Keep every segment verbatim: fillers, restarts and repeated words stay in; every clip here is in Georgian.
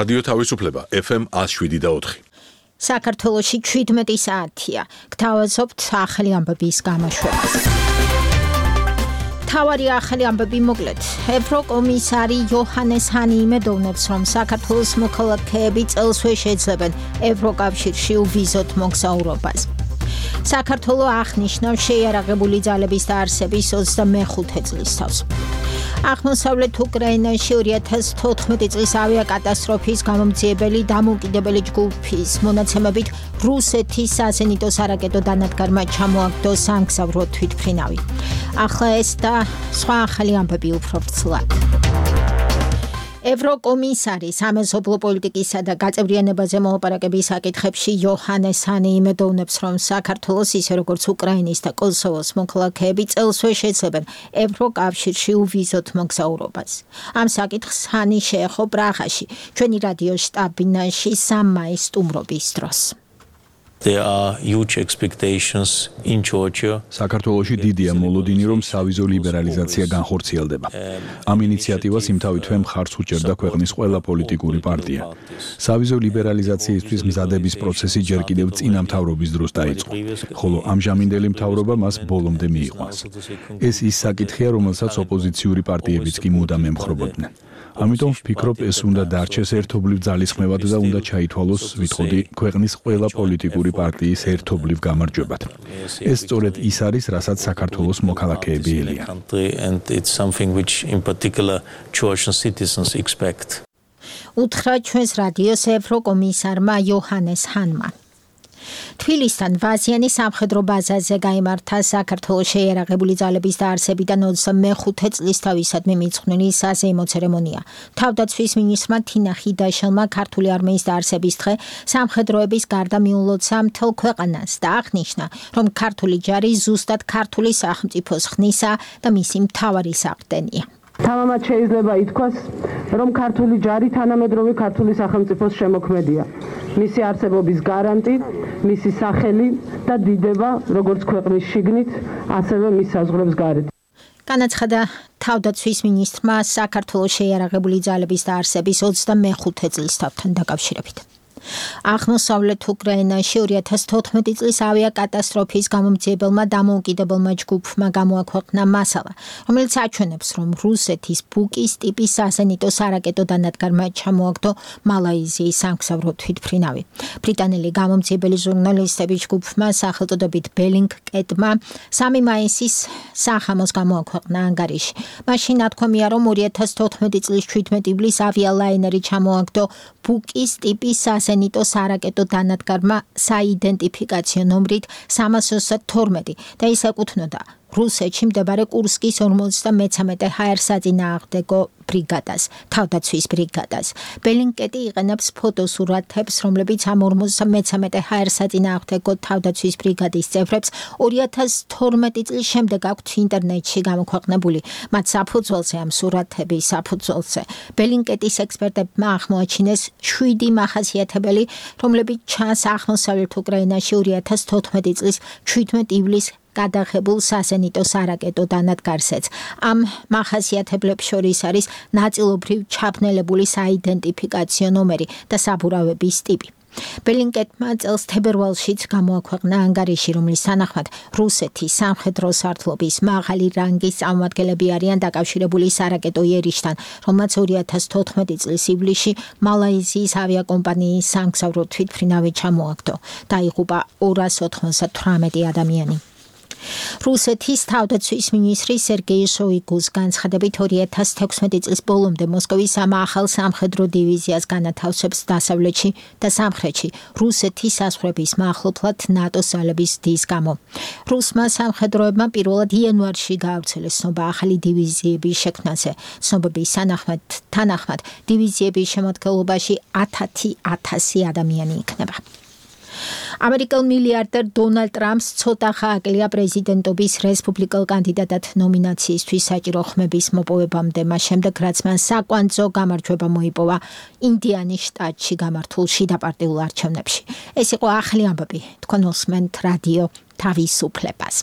რადიო თავისუფლება ეფ ემ one oh seven point four. საქართველოში seventeen საათია. გთავაზობთ ახალი ამბების გამოშვებას. თავარი ახალი ამბები მოკლედ. ევროკომისარი იოჰანეს ჰანი იმედოვნებს, რომ საქართველოს მოქალაქეები წელსვე შეძლებენ ევროკავშირში უვიზოთ მოგზაურობას. საქართველო აღნიშნავს შეიარაღებული ძალების დაარსების ოცდამეხუთე წლისთავს. აღმოსავლეთ უკრაინაში two thousand fourteen წლის ავიაკატასტროფის გამომძიებელი დამოუკიდებელი ჯგუფის მონაცემებით რუსეთის საზენიტო სარაკეტო დანადგარმა ჩამოაგდო სამგზავრო თვითმფრინავი. ახლა ეს და სხვა ახალი ამბები უფრო ვრცლად. ევროკომისარი სამეზობლო პოლიტიკისა და გაწევრიანებაზე მოლაპარაკების საკითხებში იოჰანეს ჰანი იმედოვნებს, რომ საქართველოს ისე როგორც უკრაინის და კოსოვოს მოქალაქეები წელსვე შეძლებენ ევროკავშირში უვიზოთ მოგზაურობას. ამ საკითხს ჰანი შეეხო პრაღაში, ჩვენი რადიო შტაბ-ბინაში სამ მაისს სტუმრობის დროს. There are huge expectations in Georgia. საქართველოში დიდია მოლოდინი, რომ სავიზო ლიბერალიზაცია განხორციელდება. ამ ინიციატივას იმთავითვე მხარს უჭერდა ქვეყნის ყველა პოლიტიკური პარტია. სავიზო ლიბერალიზაციისთვის მზადების პროცესი ჯერ კიდევ წინა მთავრობის დროს დაიწყო, ხოლო ამჟამინდელი მთავრობა მას ბოლომდე მიიყვანს. ეს ის საკითხია, რომელსაც ოპოზიციური პარტიებიც კი მუდამ ემხრობოდნენ. ამიტომ ვფიქრობ, ეს უნდა დარჩეს ერთობლივ ძალისხმევად და უნდა ჩაითვალოს, ვიტყოდი, ქვეყნის ყველა პოლიტიკური პარტიის ერთობლივ გამარჯვებად. ეს სწორედ ის არის, რასაც საქართველოს მოქალაქეები ელიან. უთხრა ჩვენს რადიოს ევროკომისარმა იოჰანეს ჰანმა. თბილისთან ვაზიანი სამხედრო ბაზაზე გაიმართა საქართველოს შეიარაღებული ძალების დაარსებიდან ოცდამეხუთე წლისთავისადმი მიძღვნილი საზეიმო ცერემონია. თავდაცვის მინისტრმა თინა ხიდაშელმა ქართული არმიის დაარსების დღე სამხედროების გარდა მიულოცა მთელ ქვეყანას და აღნიშნა, რომ ქართული ჯარი ზუსტად ქართული სახელმწიფოს ხნისა და მისი მთავარი საყრდენია. თამამად შეიძლება ითქვას, რომ ქართული ჯარი თანამედროვე ქართული სახელმწიფოს შემოქმედია. მისი არსებობის გარანტი, მისი სახელი და დიდება, როგორც ქვეყნის შიგნით, ასევე მის საზღვრებს გარეთ. განაცხადა თავდაცვის მინისტრმა საქართველოს შეიარაღებული ძალების დაარსების ოცდამეხუთე წლისთავთან დაკავშირებით. აღმოსავლეთ უკრაინაში two thousand fourteen წლის ავიაკატასტროფის გამომძიებელმა დამოუკიდებელმა ჯგუფმა გამოაქვეყნა მასალა, რომელიც აჩვენებს, რომ რუსეთის ბუკის ტიპის საზენიტო სარაკეტო დანადგარმა ჩამოაგდო მალაიზიის სამგზავრო თვითმფრინავი. ბრიტანელი გამომძიებელი ჟურნალისტების ჯგუფმა სახელწოდებით ბელინგკეტმა სამი მაისის სახამოს გამოაქვეყნა ანგარიში. მაშინ ნათქვამია, რომ two thousand fourteen წლის seventeen ივლისს ავიალაინერი ჩამოაგდო ბუკის ტიპის საზენიტო სარაკეტო დანადგარმა საიდენტიფიკაციო ნომრით three twenty-two და ის ეკუთვნოდა რუსეთში მდებარე კურსკის forty-three ჰაერსაწინააღმდეგო ბრიგადას, თავდაცვის ბრიგადას. ბელინგკეტი იყენებს ფოტოსურათებს, რომლებიც ამ forty-three ჰაერსაწინააღმდეგო თავდაცვის ბრიგადის წევრებს two thousand twelve წლის შემდეგ აქვთ ინტერნეტში გამოქვეყნებული. მათ საფუძველზე ამ სურათების საფუძველზე ბელინგკეტის ექსპერტებმა აღმოაჩინეს seven მახასიათებელი, რომლებიც ჩანს აღმოსავლეთ უკრაინაში two thousand fourteen წლის seventeen ივლისს გადაღებულ საზენიტო სარაკეტო დანადგარსეც. ამ მახასიათებლებს შორის არის ნაწილობრივ ჩაბნელებული საიდენტიფიკაციო ნომერი და საბურავების ტიპი. ბელინგკეტმა წელს თებერვალშიც გამოაქვეყნა ანგარიში, რომლის თანახმად რუსეთის სამხედრო სარდლობის მაღალი რანგის წარმომადგენლები არიან დაკავშირებული სარაკეტო იერიშთან, რომელმაც two thousand fourteen წლის ივლისში მალაიზიის ავიაკომპანიის სამგზავრო თვითმფრინავი ჩამოაგდო. დაიღუპა two hundred ninety-eight ადამიანი. რუსეთის თავდაცვის მინისტრი სერგეი შოიგუს განცხადებით two thousand sixteen წლის ბოლომდე მოსკოვის ამ ახალ სამხედრო დივიზიას განათავსებს დასავლეთში და სამხრეთში რუსეთის საზღვრების მახლობლად ნატოს ძალების დის გამო. რუსმა სამხედროებმა პირველად იანვარში გაავრცელეს ცნობა ახალი დივიზიების შექმნაზე. ცნობების თანახმად დივიზიების შემადგენლობაში ათასი ადამიანი იქნება. ამერიკელ მილიარდერ დონალდ ტრამპს ცოტა ხააკლია პრეზიდენტობის რესპუბლიკელ კანდიდატად ნომინაციისთვის საჭირო ხმების მოპოვებამდე, მას შემდეგ რაც მან საკვანძო გამარჯვება მოიპოვა ინდიანის შტატში გამართულ შიდაპარტიულ არჩევნებში. ეს იყო ახალი ამბები. თქვენ უსმენთ რადიო თავისუფლებას.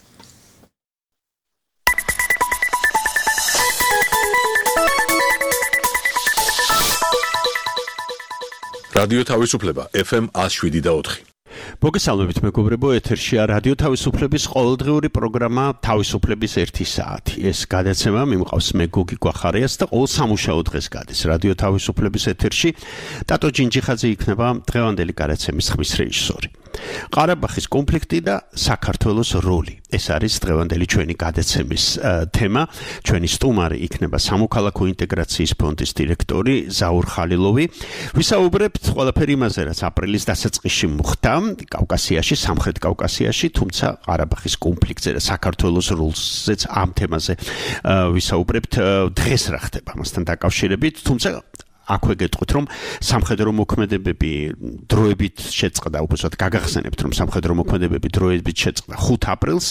რადიო თავისუფლება ეფ ემ one oh seven point four. მოგესალმებით მეგობრებო, ეთერშია რადიო თავისუფლების ყოველდღიური პროგრამა თავისუფლების ერთი საათი. ეს გადაცემა მიმყავს მე გოგი გვახარიას და ყოველ სამუშაო დღეს გადის რადიო თავისუფლების ეთერში. ტატო ჯინჯიხაძე იქნება დღევანდელი გადაცემის ხმის რეჟისორი. ყარაბაღის კონფლიქტი და საქართველოს როლი. ეს არის დღევანდელი ჩვენი გადაცემის თემა. ჩვენი სტუმარი იქნება სამოქალაქო ინტეგრაციის ფონდის დირექტორი ზაურ ხალილოვი. ვისაუბრებთ ყველაფერი იმაზე, რაც აპრილის დასაწყისში მოხდა კავკასიაში, სამხრეთ კავკასიაში, თუმცა ყარაბაღის კონფლიქტზე და საქართველოს როლზეც ამ თემაზე ვისაუბრებთ დღეს რა ხდება მასთან დაკავშირებით, თუმცა აქვე გეტყვით, რომ სამხედრო მოქმედებები დროებით შეწყდა, უბრალოდ გაგახსენებთ, რომ სამხედრო მოქმედებები დროებით შეწყდა ხუთ აპრილს.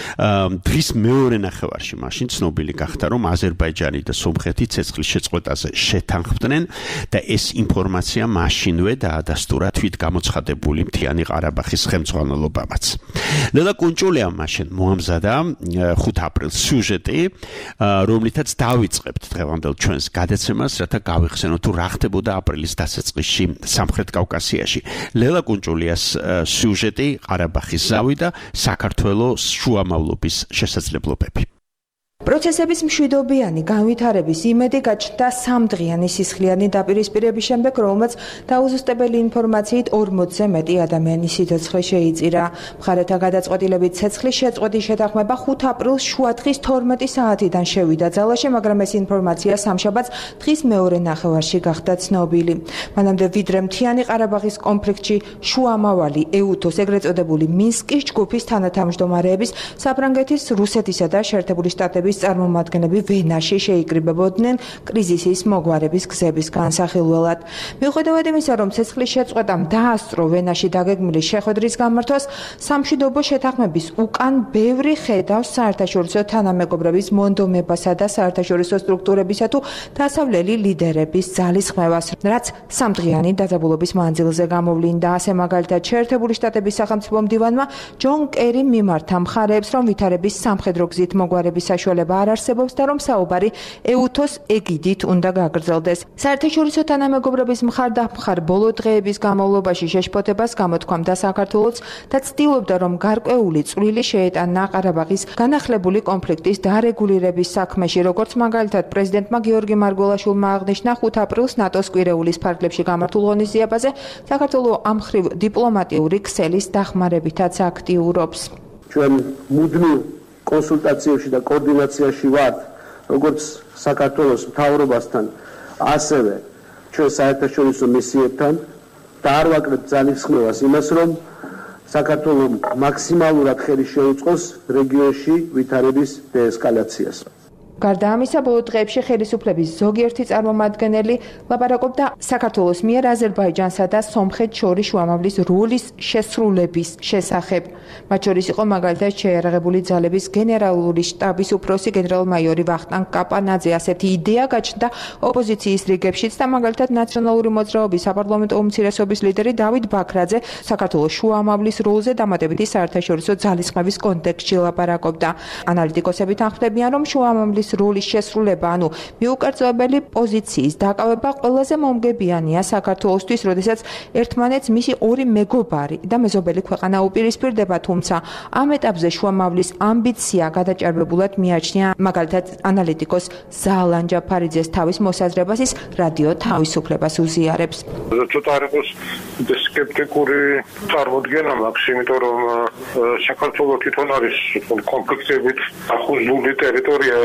დღის მეორე ნახევარში მაშინ ცნობილი გახდა, რომ აზერბაიჯანი და სომხეთი ცეცხლის შეწყვეტაზე შეთანხმდნენ და ეს ინფორმაცია მაშინვე დაადასტურა თვით გამოცხადებული მთიანი ყარაბაღის ხელმძღვანელობამაც. ლელა კუნჭულიამ მაშინ მოამზადა ხუთ აპრილს სიუჟეტი, რომლითაც დავიწყებთ დღევანდელ ჩვენს გადაცემას, რათა გავიხსენოთ რა ხდებოდა აპრილის დასაწყისში სამხრეთ კავკასიაში. ლელა კუნჭულიას სიუჟეტი ყარაბაღის ზავი და საქართველოს შუამავლობის შესაძლებლობები. პროცესების მშვიდობიანი განვითარების იმედი გაჩნდა სამდღიანი სისხლიანი დაპირისპირების შემდეგ, რომელმაც დაუზუსტებელი ინფორმაციით ორმოცზე მეტი ადამიანის სიცოცხლე შეიწირა. მხარეთა გადაწყვეტილებით ცეცხლის შეწყვეტის შეთანხმება ხუთ აპრილს შუადღის თორმეტი საათიდან შევიდა ძალაში, მაგრამ ეს ინფორმაცია სამშაბათს დღის მეორე ნახევარში გახდა ცნობილი. მანამდე ვიდრე მთიანი ყარაბაღის კონფლიქტში შუამავალი ეუთოს, ეგრეთ წოდებული მინსკის ჯგუფის თანათავმჯდომარეების, საფრანგეთის, რუსეთისა და შეერთებული შტატების წარმომადგენლები ვენაში შეიკრიბებოდნენ კრიზისის მოგვარების გზების განსახილველად. მიუხედავად იმისა, რომ ცეცხლის შეწყვეტამ დაასწრო ვენაში დაგეგმილი შეხვედრის გამართვას, სამშვიდობო შეთანხმების უკან ბევრი ხედავს საერთაშორისო თანამეგობრების მონდომებასა და საერთაშორისო სტრუქტურებისა თუ დასავლელი ლიდერების ძალისხმევას, რაც სამდღიანი დაძაბულობის მანძილზე გამოვლინდა. ასე მაგალითად, შეერთებული შტატების სახელმწიფო მდივანმა ჯონ კერიმ მიმართა მხარეებს, რომ ვითარების სამხედრო გზით მოგვარების საშუალება არ არსებობს და რომ საუბარი ეუთოს ეგიდით უნდა გაგრძელდეს. საერთაშორისო თანამეგობრების მხარდამხარ ბოლო დღეების განმავლობაში შეშფოთებას გამოთქვამდა საქართველოს და ცდილობდა, რომ გარკვეული წვლილი შეეტანა ყარაბაღის განახლებული კონფლიქტის დარეგულირების საქმეში, როგორც მაგალითად პრეზიდენტმა გიორგი მარგველაშვილმა აღნიშნა ხუთ აპრილს ნატოს კვირეულის ფარგლებში გამართულ ღონისძიებაზე, საქართველოს ამ მხრივ დიპლომატიური ქსელის დახმარებითაც აქტიურობს. ჩვენ მუდმივ კონსულტაციებში და კოორდინაციაში ვართ, როგორც საქართველოს მთავრობასთან, ასევე ჩვენ საერთაშორისო მისიებთან და არ ვაკლებთ ძალისხმევას იმას, რომ საქართველოს მაქსიმალურად ხელი შეუწყოს რეგიონში ვითარების დეესკალაციას. გარდა ამისა, ბოლო დღეებში ხელისუფლების ზოგიერთი წარმომადგენელი ლაპარაკობდა საქართველოს მიერ აზერბაიჯანსა და სომხეთს შორის შუამავლის როლის შესრულების შესახებ. მათ შორის იყო მაგალითად შეიარაღებული ძალების გენერალური შტაბის უფროსი გენერალ-მაიორი ვახტანგ კაპანაძე. ასეთი იდეა გაჩნდა ოპოზიციის რიგებშიც და მაგალითად ნაციონალური მოძრაობის საპარლამენტო უმცირესობის ლიდერი დავით ბაქრაძე საქართველოს შუამავლის როლზე დამატებითი საერთაშორისო ძალისხმევის კონტექსტში ლაპარაკობდა. ანალიტიკოსები თანხმდებიან, რომ შუამავლის როლის შესრულება, ანუ მიუკერწევებელი პოზიციის დაკავება ყველაზე მომგებიანია საქართველოსთვის, როდესაც ერთმანეთს მისი ორი მეგობარი და მეზობელი ქვეყანა უპირისპირდება, თუმცა ამ ეტაპზე შუამავლის ამბიცია გადაჭარბებულად მიაჩნია მაგალითად ანალიტიკოს ზალან ჯაფარიძეს. თავის მოსაზრებას ის რადიო თავისუფლებას უზიარებს. ცოტა არ იყოს სკეპტიკური წარმოდგენა მაქვს, იმიტომ რომ საქართველოს თვითონ არის კონფლიქტებით ახუზული ტერიტორია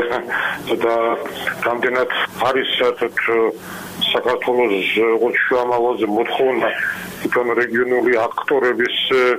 და რამდენად არის საერთოდ საქართველოს შუამავალზე მოთხოვნა თვითონ რეგიონული აქტორების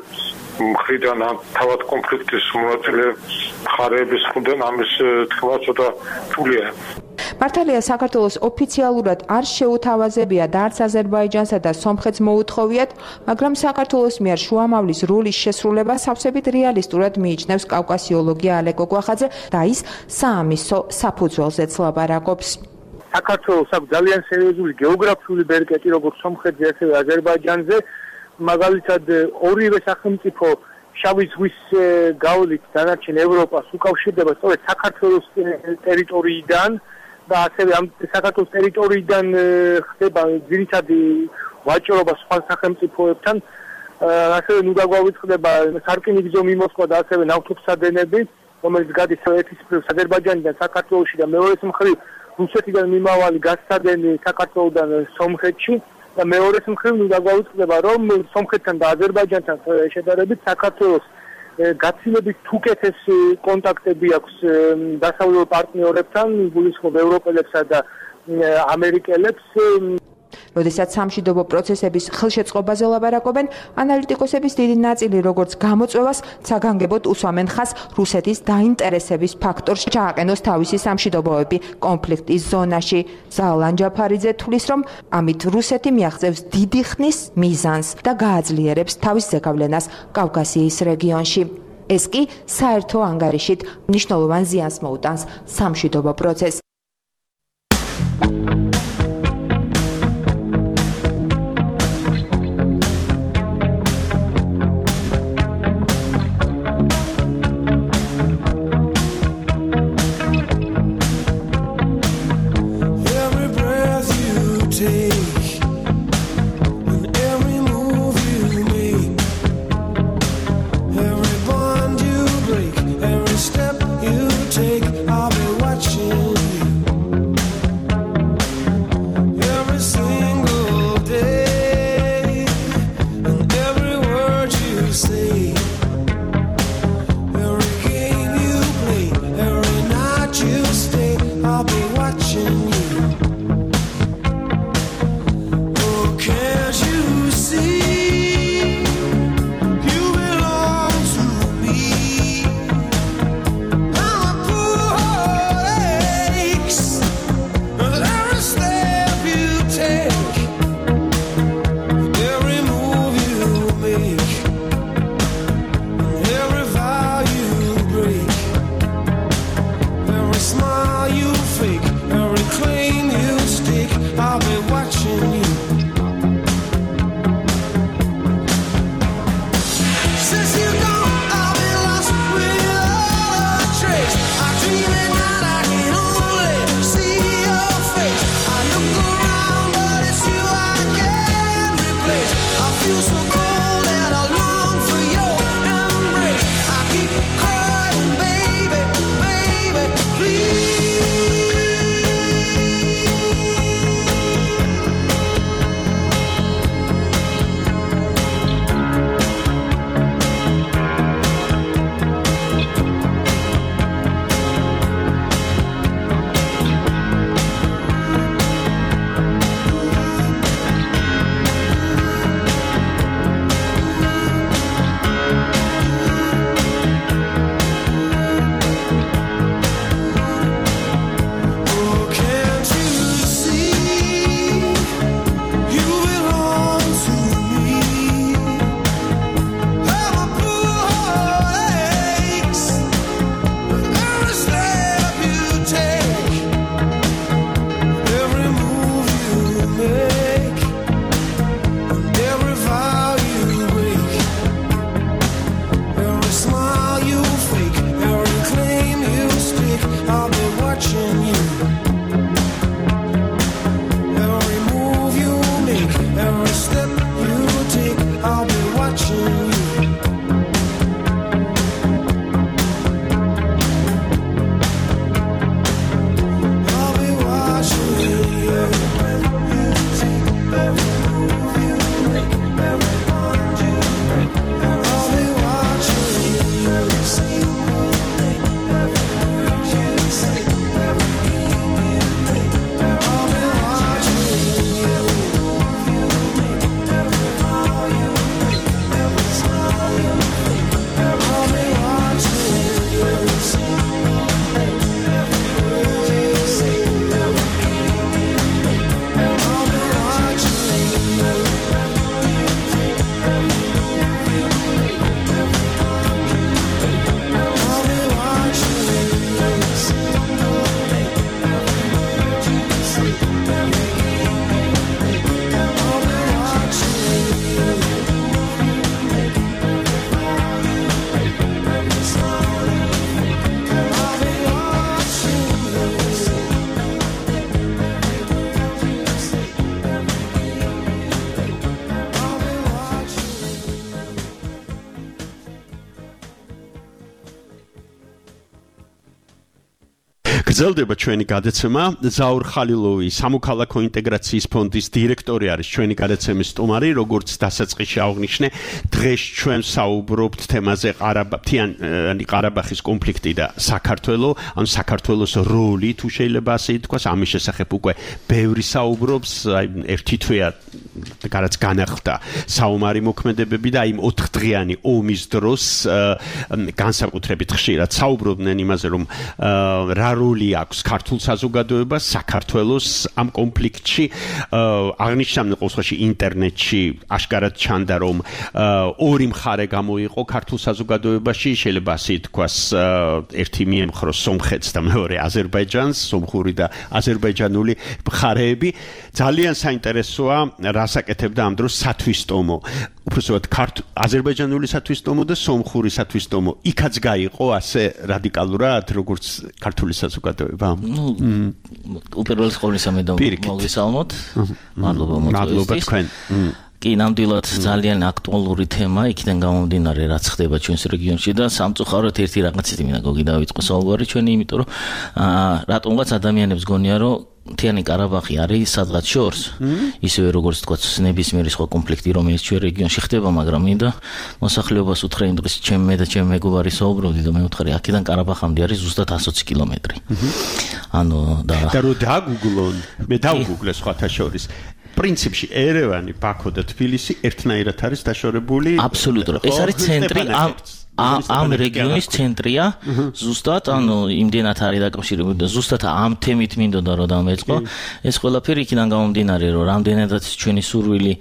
მხრიდან თავად კონფლიქტის მონაწილე მხარეების მხრიდან ამის თქმა ცოტა რთულია. მართალია საქართველოს ოფიციალურად არ შეუთავაზებია და არც აზერბაიჯანსა და სომხეთს მოუთხოვიათ, მაგრამ საქართველოს მიერ შუამავლის როლის შესრულება სავსებით რეალისტურად მიიჩნევს კავკასიოლოგი ალეკო გვახაძე და ის საამისო საფუძველზეც ლაპარაკობს. საქართველოს აქვს ძალიან სერიოზული გეოგრაფიული ბერკეტი როგორც სომხეთზე, ასევე აზერბაიჯანზე. მაგალითად ორივე სახელმწიფო შავი ზღვის გავლით დანარჩენ ევროპას უკავშირდება სწორედ საქართველოს ტერიტორიიდან და ასევე ამ საქართველოს ტერიტორიიდან ხდება ძირითადი ვაჭრობა სხვა სახელმწიფოებთან. ასევე ნუ დაგვავიწყდება სარკინიგზო მიმოსვლა და ასევე ნავთობსადენები, რომელიც გადის ერთის მხრივ აზერბაიჯანიდან საქართველოში და მეორეს მხრივ რუსეთიდან მიმავალი გაზსადენი საქართველოსთან სომხეთში და მეორეს მხრივ ნუ დაგვავიწყდება, რომ სომხეთთან და აზერბაიჯანთან შედარებით საქართველოს გაცილებით უკეთესი კონტაქტები აქვს დასავლურ პარტნიორებთან, გულისხმობ ევროპელებსა და ამერიკელებს. როდესაც სამშვიდობო პროცესების ხელშეწყობაზე ლაპარაკობენ, ანალიტიკოსების დიდი ნაწილი როგორც გამოწვევას საგანგებოდ უსვამენ ხაზს რუსეთის დაინტერესების ფაქტორს ჩააყენოს თავისი სამშვიდობოები კონფლიქტის ზონაში. ზალან ჯაფარიძე თვლის, რომ ამით რუსეთი მიაღწევს დიდი ხნის მიზანს და გააძლიერებს თავის ზეგავლენას კავკასიის რეგიონში. ეს კი საერთო ანგარიშით მნიშვნელოვან ზიანს მოუტანს სამშვიდობო პროცესს. Every step you take, I'll be watching you. გრძელდება ჩვენი გადაცემა. ზაურ ხალილოვი, სამოქალაქო ინტეგრაციის ფონდის დირექტორი არის ჩვენი გადაცემის სტუმარი, როგორც დასაწყისში აღნიშნე, დღეს ჩვენ საუბრობთ თემაზე ყარაბაღი ყარაბაღის კონფლიქტი და საქართველო, ან საქართველოს როლი, თუ შეიძლება ასე ითქვას, ამის შესახებ უკვე ბევრი საუბრობს, აი ერთი თვეა რაც განახლდა საომარი მოქმედებები და იმ ოთხდღიანი ომის დროს განსაკუთრებით ხშირად საუბრობდნენ იმაზე, რომ რა როლი აქვს ქართულ საზოგადოებას საქართველოს ამ კონფლიქტში. აღნიშნავდნენ ყოველში ინტერნეტში აშკარად ჩანდა, რომ ორი მხარე გამოიყო ქართულ საზოგადოებაში, შეიძლება ასე ითქვას, ერთი მიემხროს სომხეთს და მეორე აზერბაიჯანს, სომხური და აზერბაიჯანული მხარეები. ძალიან საინტერესოა, რას აკეთებდა ამ დროს სათვისტომო. უბრალოდ ქართულ აზერბაიჯანული სათვისტომო და სომხური სათვისტომო იქაც გაიყო ასე რადიკალურად, როგორც ქართული საზოგადოება. ნუ უპირველეს ყოვლისა მე და მოგესალმოთ. მადლობა მადლობა თქვენ. კი, ნამდვილად ძალიან აქტუალური თემა, იქიდან გამომდინარე, რაც ხდება ჩვენს რეგიონში და სამწუხაროდ ერთი რაღაცით მინდა გოგი დავიწყო საუბარი ჩვენი, იმიტომ რომ რატომღაც ადამიანებს გონია, რომ მთიანი ყარაბაღი არის სადღაც შორს, ისევე როგორც თქვა ნებისმიერი სხვა კონფლიქტი, რომელიც ჩვენ რეგიონში ხდება, მაგრამ მინდა მოსახლეობას უთხრა იმ დღეს ჩემ მე და ჩემ მეგობარი საუბრობდი და მე ვუთხარი, აქედან ყარაბაღამდე არის ზუსტად εκατს ოცი კილომეტრი. ანუ და და რო დაგუგლონ, მე დავგუგლე სხვათა შორის. პრინციპში ერევანი, ბაქო და თბილისი ერთნაირად არის დაშორებული. აბსოლუტურად. ეს არის ცენტრი ამ ამ რეგიონის ცენტრია, ზუსტად, ანუ იმდენად არის დაკავშირებული და ზუსტად ამ თემით მინდოდა რომ დამეწყო. ეს ყველაფერი იქიდან გამომდინარე, რომ რამდენადაც ჩვენი სურვილი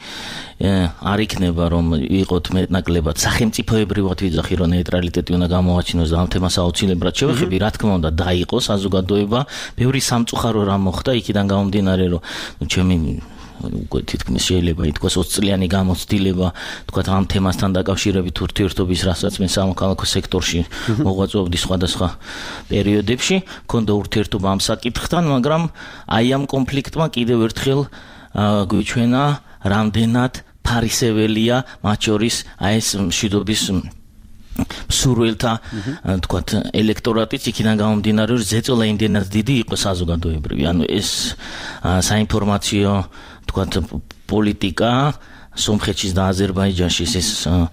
არ იქნება, რომ იყოთ მეტნაკლებად სახელმწიფოებრივად ვიძახი, რომ ნეიტრალიტეტი უნდა გამოაჩინოს და ამ თემას აუცილებლად შევეხები, რა თქმა უნდა, დაიყო საზოგადოება, ბევრი სამწუხარო რამ მოხდა, იქიდან გამომდინარე, რომ ჩემი უკვე თითქმის შეიძლება ითქვას ოცი წლიანი გამოცდილება, თქვათ ამ თემასთან დაკავშირებით ურთიერთობის, რასაც მე სამოქალაქო სექტორში მოღვაწეობდი სხვადასხვა პერიოდებში, მქონდა ურთიერთობა ამ საკითხთან, მაგრამ აი ამ კონფლიქტმა კიდევ ერთხელ გვიჩვენა, რამდენად ფარისეველია მათ შორის აი ეს მშვიდობის სურვილთა თქვათ ელექტორატიც იქიდან გამომდინარე, რომ ზეწოლა იმდენად დიდი იყო საზოგადოებრივი, ანუ ეს საინფორმაციო თქვათ პოლიტიკა სომხეთში და აზერბაიჯანში ეს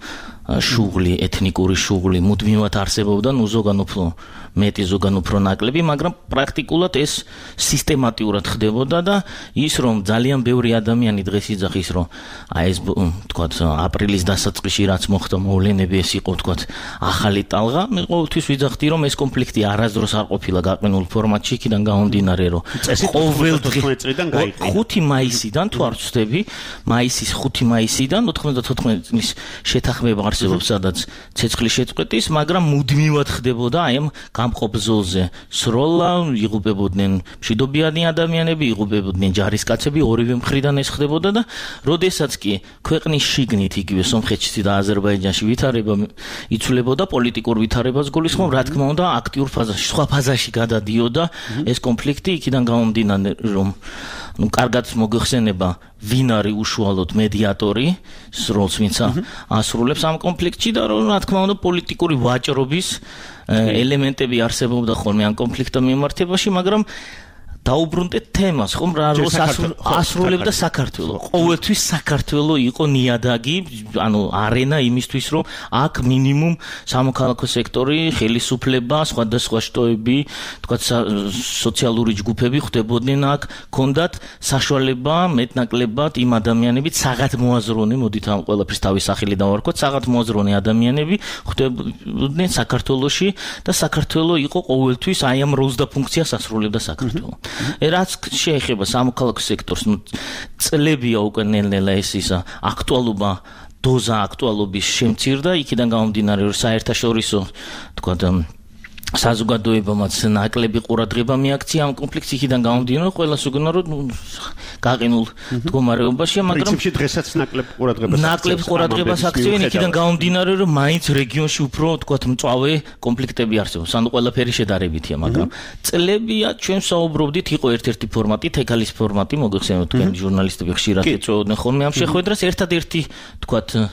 შუღლი, ეთნიკური შუღლი მუდმივად არსებობდა, ნუ ზოგან უფრო მეტი, ზოგან უფრო ნაკლები, მაგრამ პრაქტიკულად ეს სისტემატიურად ხდებოდა და ის რომ ძალიან ბევრი ადამიანი დღეს იძახის, რომ აი ეს თქვათ აპრილის დასაწყისში რაც მოხდა მოვლენები, ეს იყო თქვათ ახალი ტალღა, მე ყოველთვის ვიძახდი, რომ ეს კონფლიქტი არასდროს არ ყოფილა გაყინულ ფორმატში, იქიდან გამომდინარე, რომ ყოველდღე წლიდან გაიყიდა. ხუთი მაისიდან თუ არ ვცდები, მაისის ხუთი მაისიდან ოცდაოთხი წლის შეთანხმება არსებობს, სადაც ცეცხლის შეწყვეტის, მაგრამ მუდმივად ხდებოდა აი ამ გამყოფ-ბრძოლზე სროლა, იღუპებოდნენ მშვიდობიანი ადამიანები, იღუპებოდნენ ჯარისკაცები, ორივე მხრიდან ეს ხდებოდა და როდესაც კი ქვეყნის შიგნით იგივე სომხეთში და აზერბაიჯანში ვითარება იცვლებოდა, პოლიტიკურ ვითარებას გულისხმობ, რა თქმა უნდა, აქტიურ ფაზაში, სხვა ფაზაში გადადიოდა ეს კონფლიქტი, იქიდან გამომდინარე, რომ ну კარგად მოგეხსენება ვინ არის უშუალოდ მედიატორი, როლს ვინც ასრულებს ამ კონფლიქტში და რა თქმა უნდა პოლიტიკური ვაჭრობის ელემენტები არსებობდა ხოლმე ამ კონფლიქტის მიმართებაში, მაგრამ დაუბრუნდეთ თემას, ხომ რა როლს ასრულებდა საქართველო. ყოველთვის საქართველო იყო ნიადაგი, ანუ არენა იმისთვის, რომ აქ მინიმუმ სამოქალაქო სექტორი, ხელისუფლება, სხვადასხვა შტოები, თქვათ სოციალური ჯგუფები ხდებოდნენ აქ, ქონდათ საშუალება მეტნაკლებად იმ ადამიანებით საღად მოაზროვნე, მოდით ამ ყველაფერს თავის სახელი დავარქვათ, საღად მოაზროვნე ადამიანები ხდებოდნენ საქართველოში და საქართველო იყო ყოველთვის აი ამ როლს და ფუნქციას ასრულებდა საქართველო. რაც შეეხება სამოქალაქო სექტორს, ну წლებია უკვე ნელ-ნელა ეს ისა აქტუალობა, დოზა აქტუალობის შემცირდა, იქიდან გამომდინარე, რომ საერთაშორისო თქვათ საზოგადოებამაც ნაკლები ყურადღება მიაქცია ამ კონფლიქტს, იქიდან გამომდინარე, ყველას უგონა რომ გაყინულ მდგომარეობაშია, მაგრამ პრინციპში დღესაც ნაკლებ ყურადღებას ნაკლებ ყურადღებას აქცევენ, იქიდან გამომდინარე, რომ მაინც რეგიონში უფრო თქვათ მწვავე კონფლიქტები არსებობს, ანუ ყველაფერი შედარებითია, მაგრამ წლებია ჩვენ საუბრობდით, იყო ერთ-ერთი ფორმატი, თეკალის ფორმატი, მოგეხსენებათ თქვენ ჟურნალისტები ხშირად ეწვევდნენ ხოლმე ამ შეხვედრას, ერთადერთი თქვათ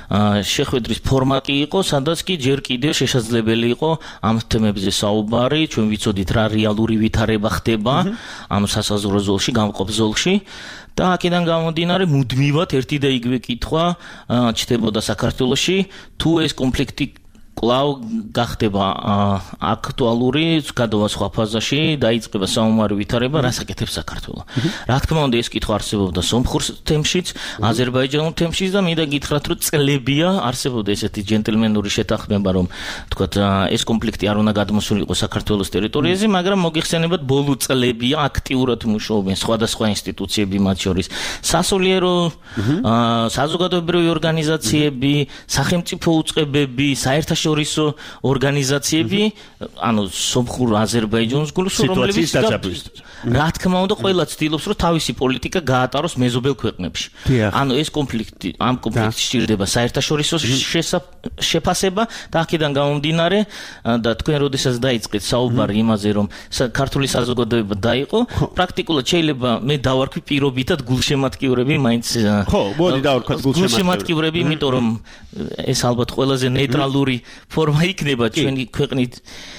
შეხვედრის ფორმატი იყო, სადაც კი ჯერ კიდევ შესაძლებელი იყო ამ თემებზე საუბარი, ჩვენ ვიცოდით რა რეალური ვითარება ხდება ამ სასაზღვრო ზოლში, გამყოფ ზოლში და აქედან გამომდინარე მუდმივად ერთი და იგივე კითხვა ჩნდებოდა საქართველოში, თუ ეს კონფლიქტი კვლავ გახდება აქტუალური, გადავა სხვა ფაზაში, დაიწყება საომარი ვითარება, რას აკეთებს საქართველო. რა თქმა უნდა, ეს კითხვა არსებობდა სომხურ თემშიც, აზერბაიჯანულ თემშიც და მინდა გითხრათ, რომ წლებია არსებობდა ესეთი ჯენტლმენური შეთანხმება, რომ თქვათ ეს კონფლიქტი არ უნდა გადმოსულიყო საქართველოს ტერიტორიაზე, მაგრამ მოგიხსენებათ, ბოლო წლებია აქტიურად მუშაობენ სხვადასხვა ინსტიტუციები, მათ შორის სასულიერო, საზოგადოებრივი ორგანიზაციები, სახელმწიფო უწყებები, საერთაშორისო შორისო ორგანიზაციები, ანუ სომხურ აზერბაიჯანს გულს რომლებიც რა თქმა უნდა ყველა ცდილობს რომ თავისი პოლიტიკა გაატაროს მეზობელ ქვეყნებში. ანუ ეს კონფლიქტი, ამ კონფლიქტში სჭირდება საერთაშორისო შეფასება და აქედან გამომდინარე და თქვენ როდესაც დაიწყეთ საუბარი იმაზე რომ ქართული საზოგადოება დაიყო, პრაქტიკულად შეიძლება მე დავარქვი პირობითად გულშემატკივრები, მაინც ხო, მოდი დავარქვათ გულშემატკივრები, იმიტომ რომ ეს ალბათ ყველაზე ნეიტრალური ფორმა იქნება ჩვენი ქვეყნით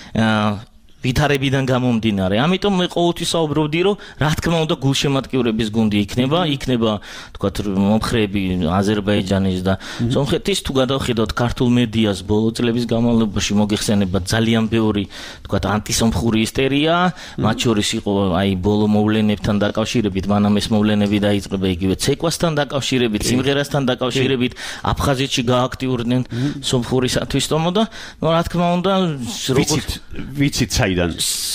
ვითარებიდან გამომდინარე. ამიტომ მე ყოველთვის საუბრობდი, რომ რა თქმა უნდა გულშემატკივრების გუნდი იქნება, იქნება თქვათ მომხრეები აზერბაიჯანის და სომხეთის, თუ გადავხედავთ ქართულ მედიას ბოლო წლების განმავლობაში მოგეხსენებათ ძალიან ბევრი თქვათ ანტისომხური ისტერია, მათ შორის იყო აი ბოლო მოვლენებთან დაკავშირებით, მანამ ეს მოვლენები დაიწყება იგივე ცეკვასთან დაკავშირებით, სიმღერასთან დაკავშირებით, აფხაზეთში გააქტიურდნენ სომხური სათვისტომო და ნუ რა თქმა უნდა ვიცით ვიცით საიდან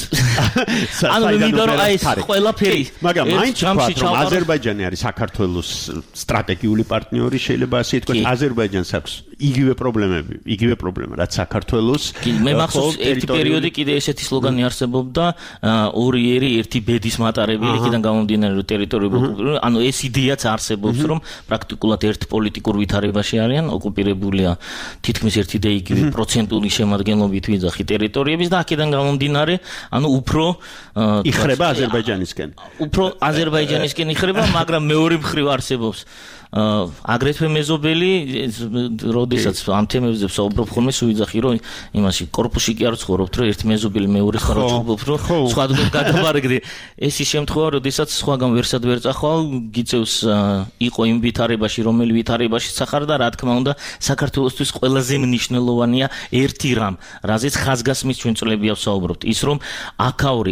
ანუ მინდა რომ აი ეს ყველაფერი მაგრამ მაინც ვთქვათ რომ აზერბაიჯანი არის საქართველოს სტრატეგიული პარტნიორი, შეიძლება ასე ითქვას, აზერბაიჯანს აქვს იგივე პრობლემები, იგივე პრობლემა რაც საქართველოს. მე მახსოვს ერთი პერიოდი კიდე ესეთი სლოგანი არსებობდა, ორი ერი ერთი ბედის მატარებელი, იქიდან გამომდინარე რომ ტერიტორიული, ანუ ეს იდეაც არსებობს, რომ პრაქტიკულად ერთ პოლიტიკურ ვითარებაში არიან, ოკუპირებულია თითქმის ერთი და იგივე პროცენტული შემადგენლობით ვიძახი ტერიტორიების და აქედან გამომდინარე, ანუ უფრო იხრება აზერბაიჯანისკენ. უფრო აზერბაიჯანისკენ იხრება, მაგრამ მეორე მხრივ არსებობს აგრეთვე მეზობელი, როდესაც ამ თემებზე ვსაუბრობ ხოლმე, სუიძახი რომ იმაში კორპუსში კი არ ცხოვრობთ, რომ ერთ მეზობელი მეორე ხარ ვჩუბობ, რომ სხვა ადგილ გადავარგდე. ეს ის შემთხვევა, როდესაც სხვაგან ვერსად ვერ წახვალ, გიწევს იყო იმ ვითარებაში, რომელი ვითარებაში სახარ და რა თქმა უნდა, საქართველოსთვის ყველაზე მნიშვნელოვანია ერთი რამ, რაზეც ხაზგასმის ჩვენ წლებია ვსაუბრობთ, ის რომ აქაური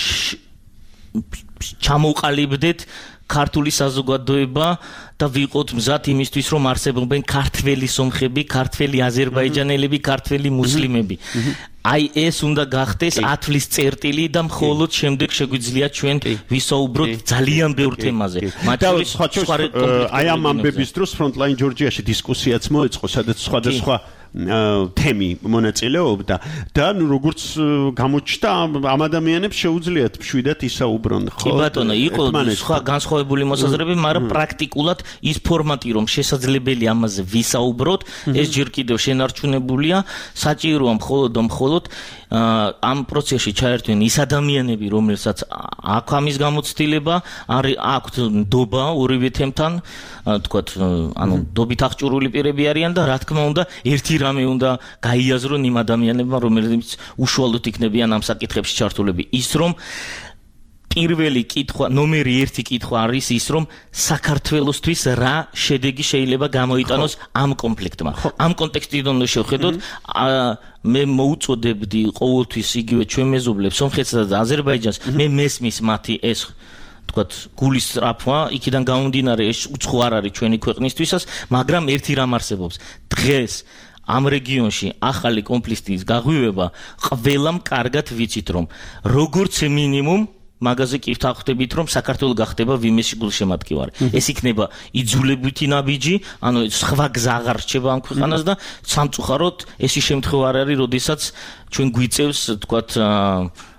ჩამოყალიბდეთ ქართული საზოგადოება და ვიყოთ მზად იმისთვის, რომ არსებობენ ქართველი სომხები, ქართველი აზერბაიჯანელები, ქართველი მუსლიმები. აი ეს უნდა გახდეს ათვლის წერტილი და მხოლოდ შემდეგ შეგვიძლია ჩვენ ვისაუბროთ ძალიან ბევრ თემაზე. მათ შორის აი ამ ამბების დროს ფრონტლაინ ჯორჯიაში დისკუსიაც მოეწყო, სადაც სხვადასხვა თემი მონაწილეობდა და ნუ როგორც გამოჩნდა ამ ადამიანებს შეუძლიათ მშვიდად ისაუბრონ, ხო? კი ბატონო, იყო სხვა განსხვავებული მოსაზრებები, მაგრამ პრაქტიკულად ის ფორმატი, რომ შესაძლებელი ამაზე ვისაუბროთ, ეს ჯერ კიდევ შენარჩუნებულია, საჭიროა მხოლოდ და მხოლოდ ამ პროცესში ჩაერთვენ ის ადამიანები, რომელსაც აქვს ამის გამოცდილება, აქვთ ნდობა ორივე თემთან, თქვათ, ანუ ნდობით აღჭურვილი პირები არიან და რა თქმა უნდა, ერთი რამე უნდა გაიაზრონ იმ ადამიანებმა, რომლებიც უშუალოდ იქნებიან ამ საკითხებში ჩართულები. ის რომ პირველი კითხვა, ნომერი ერთი კითხვა არის ის, რომ საქართველოსთვის რა შედეგი შეიძლება გამოიტანოს ამ კონფლიქტმა. ამ კონტექსტიდან უნდა შევხედოთ, მე მოუწოდებდი ყოველთვის იგივე ჩვენ მეზობლებს, სომხეთსა და აზერბაიჯანს, მე მესმის მათი ეს თქვათ გულის სწრაფვა, იქიდან გამომდინარე ეს უცხო არ არის ჩვენი ქვეყნისთვისაც, მაგრამ ერთი რამ არსებობს. დღეს ამ რეგიონში ახალი კონფლიქტის გაღვივება ყველამ კარგად ვიცით, რომ როგორც მინიმუმ მაგაზე კი ვთანხმდებით, რომ საქართველო გახდება ვიმეში გულშემატკივარი. ეს იქნება იძულებითი ნაბიჯი, ანუ სხვა გზა აღარ რჩება ამ ქვეყანას და სამწუხაროდ ეს ის შემთხვევა არ არის, როდესაც ჩვენ გვიწევს, თქვათ,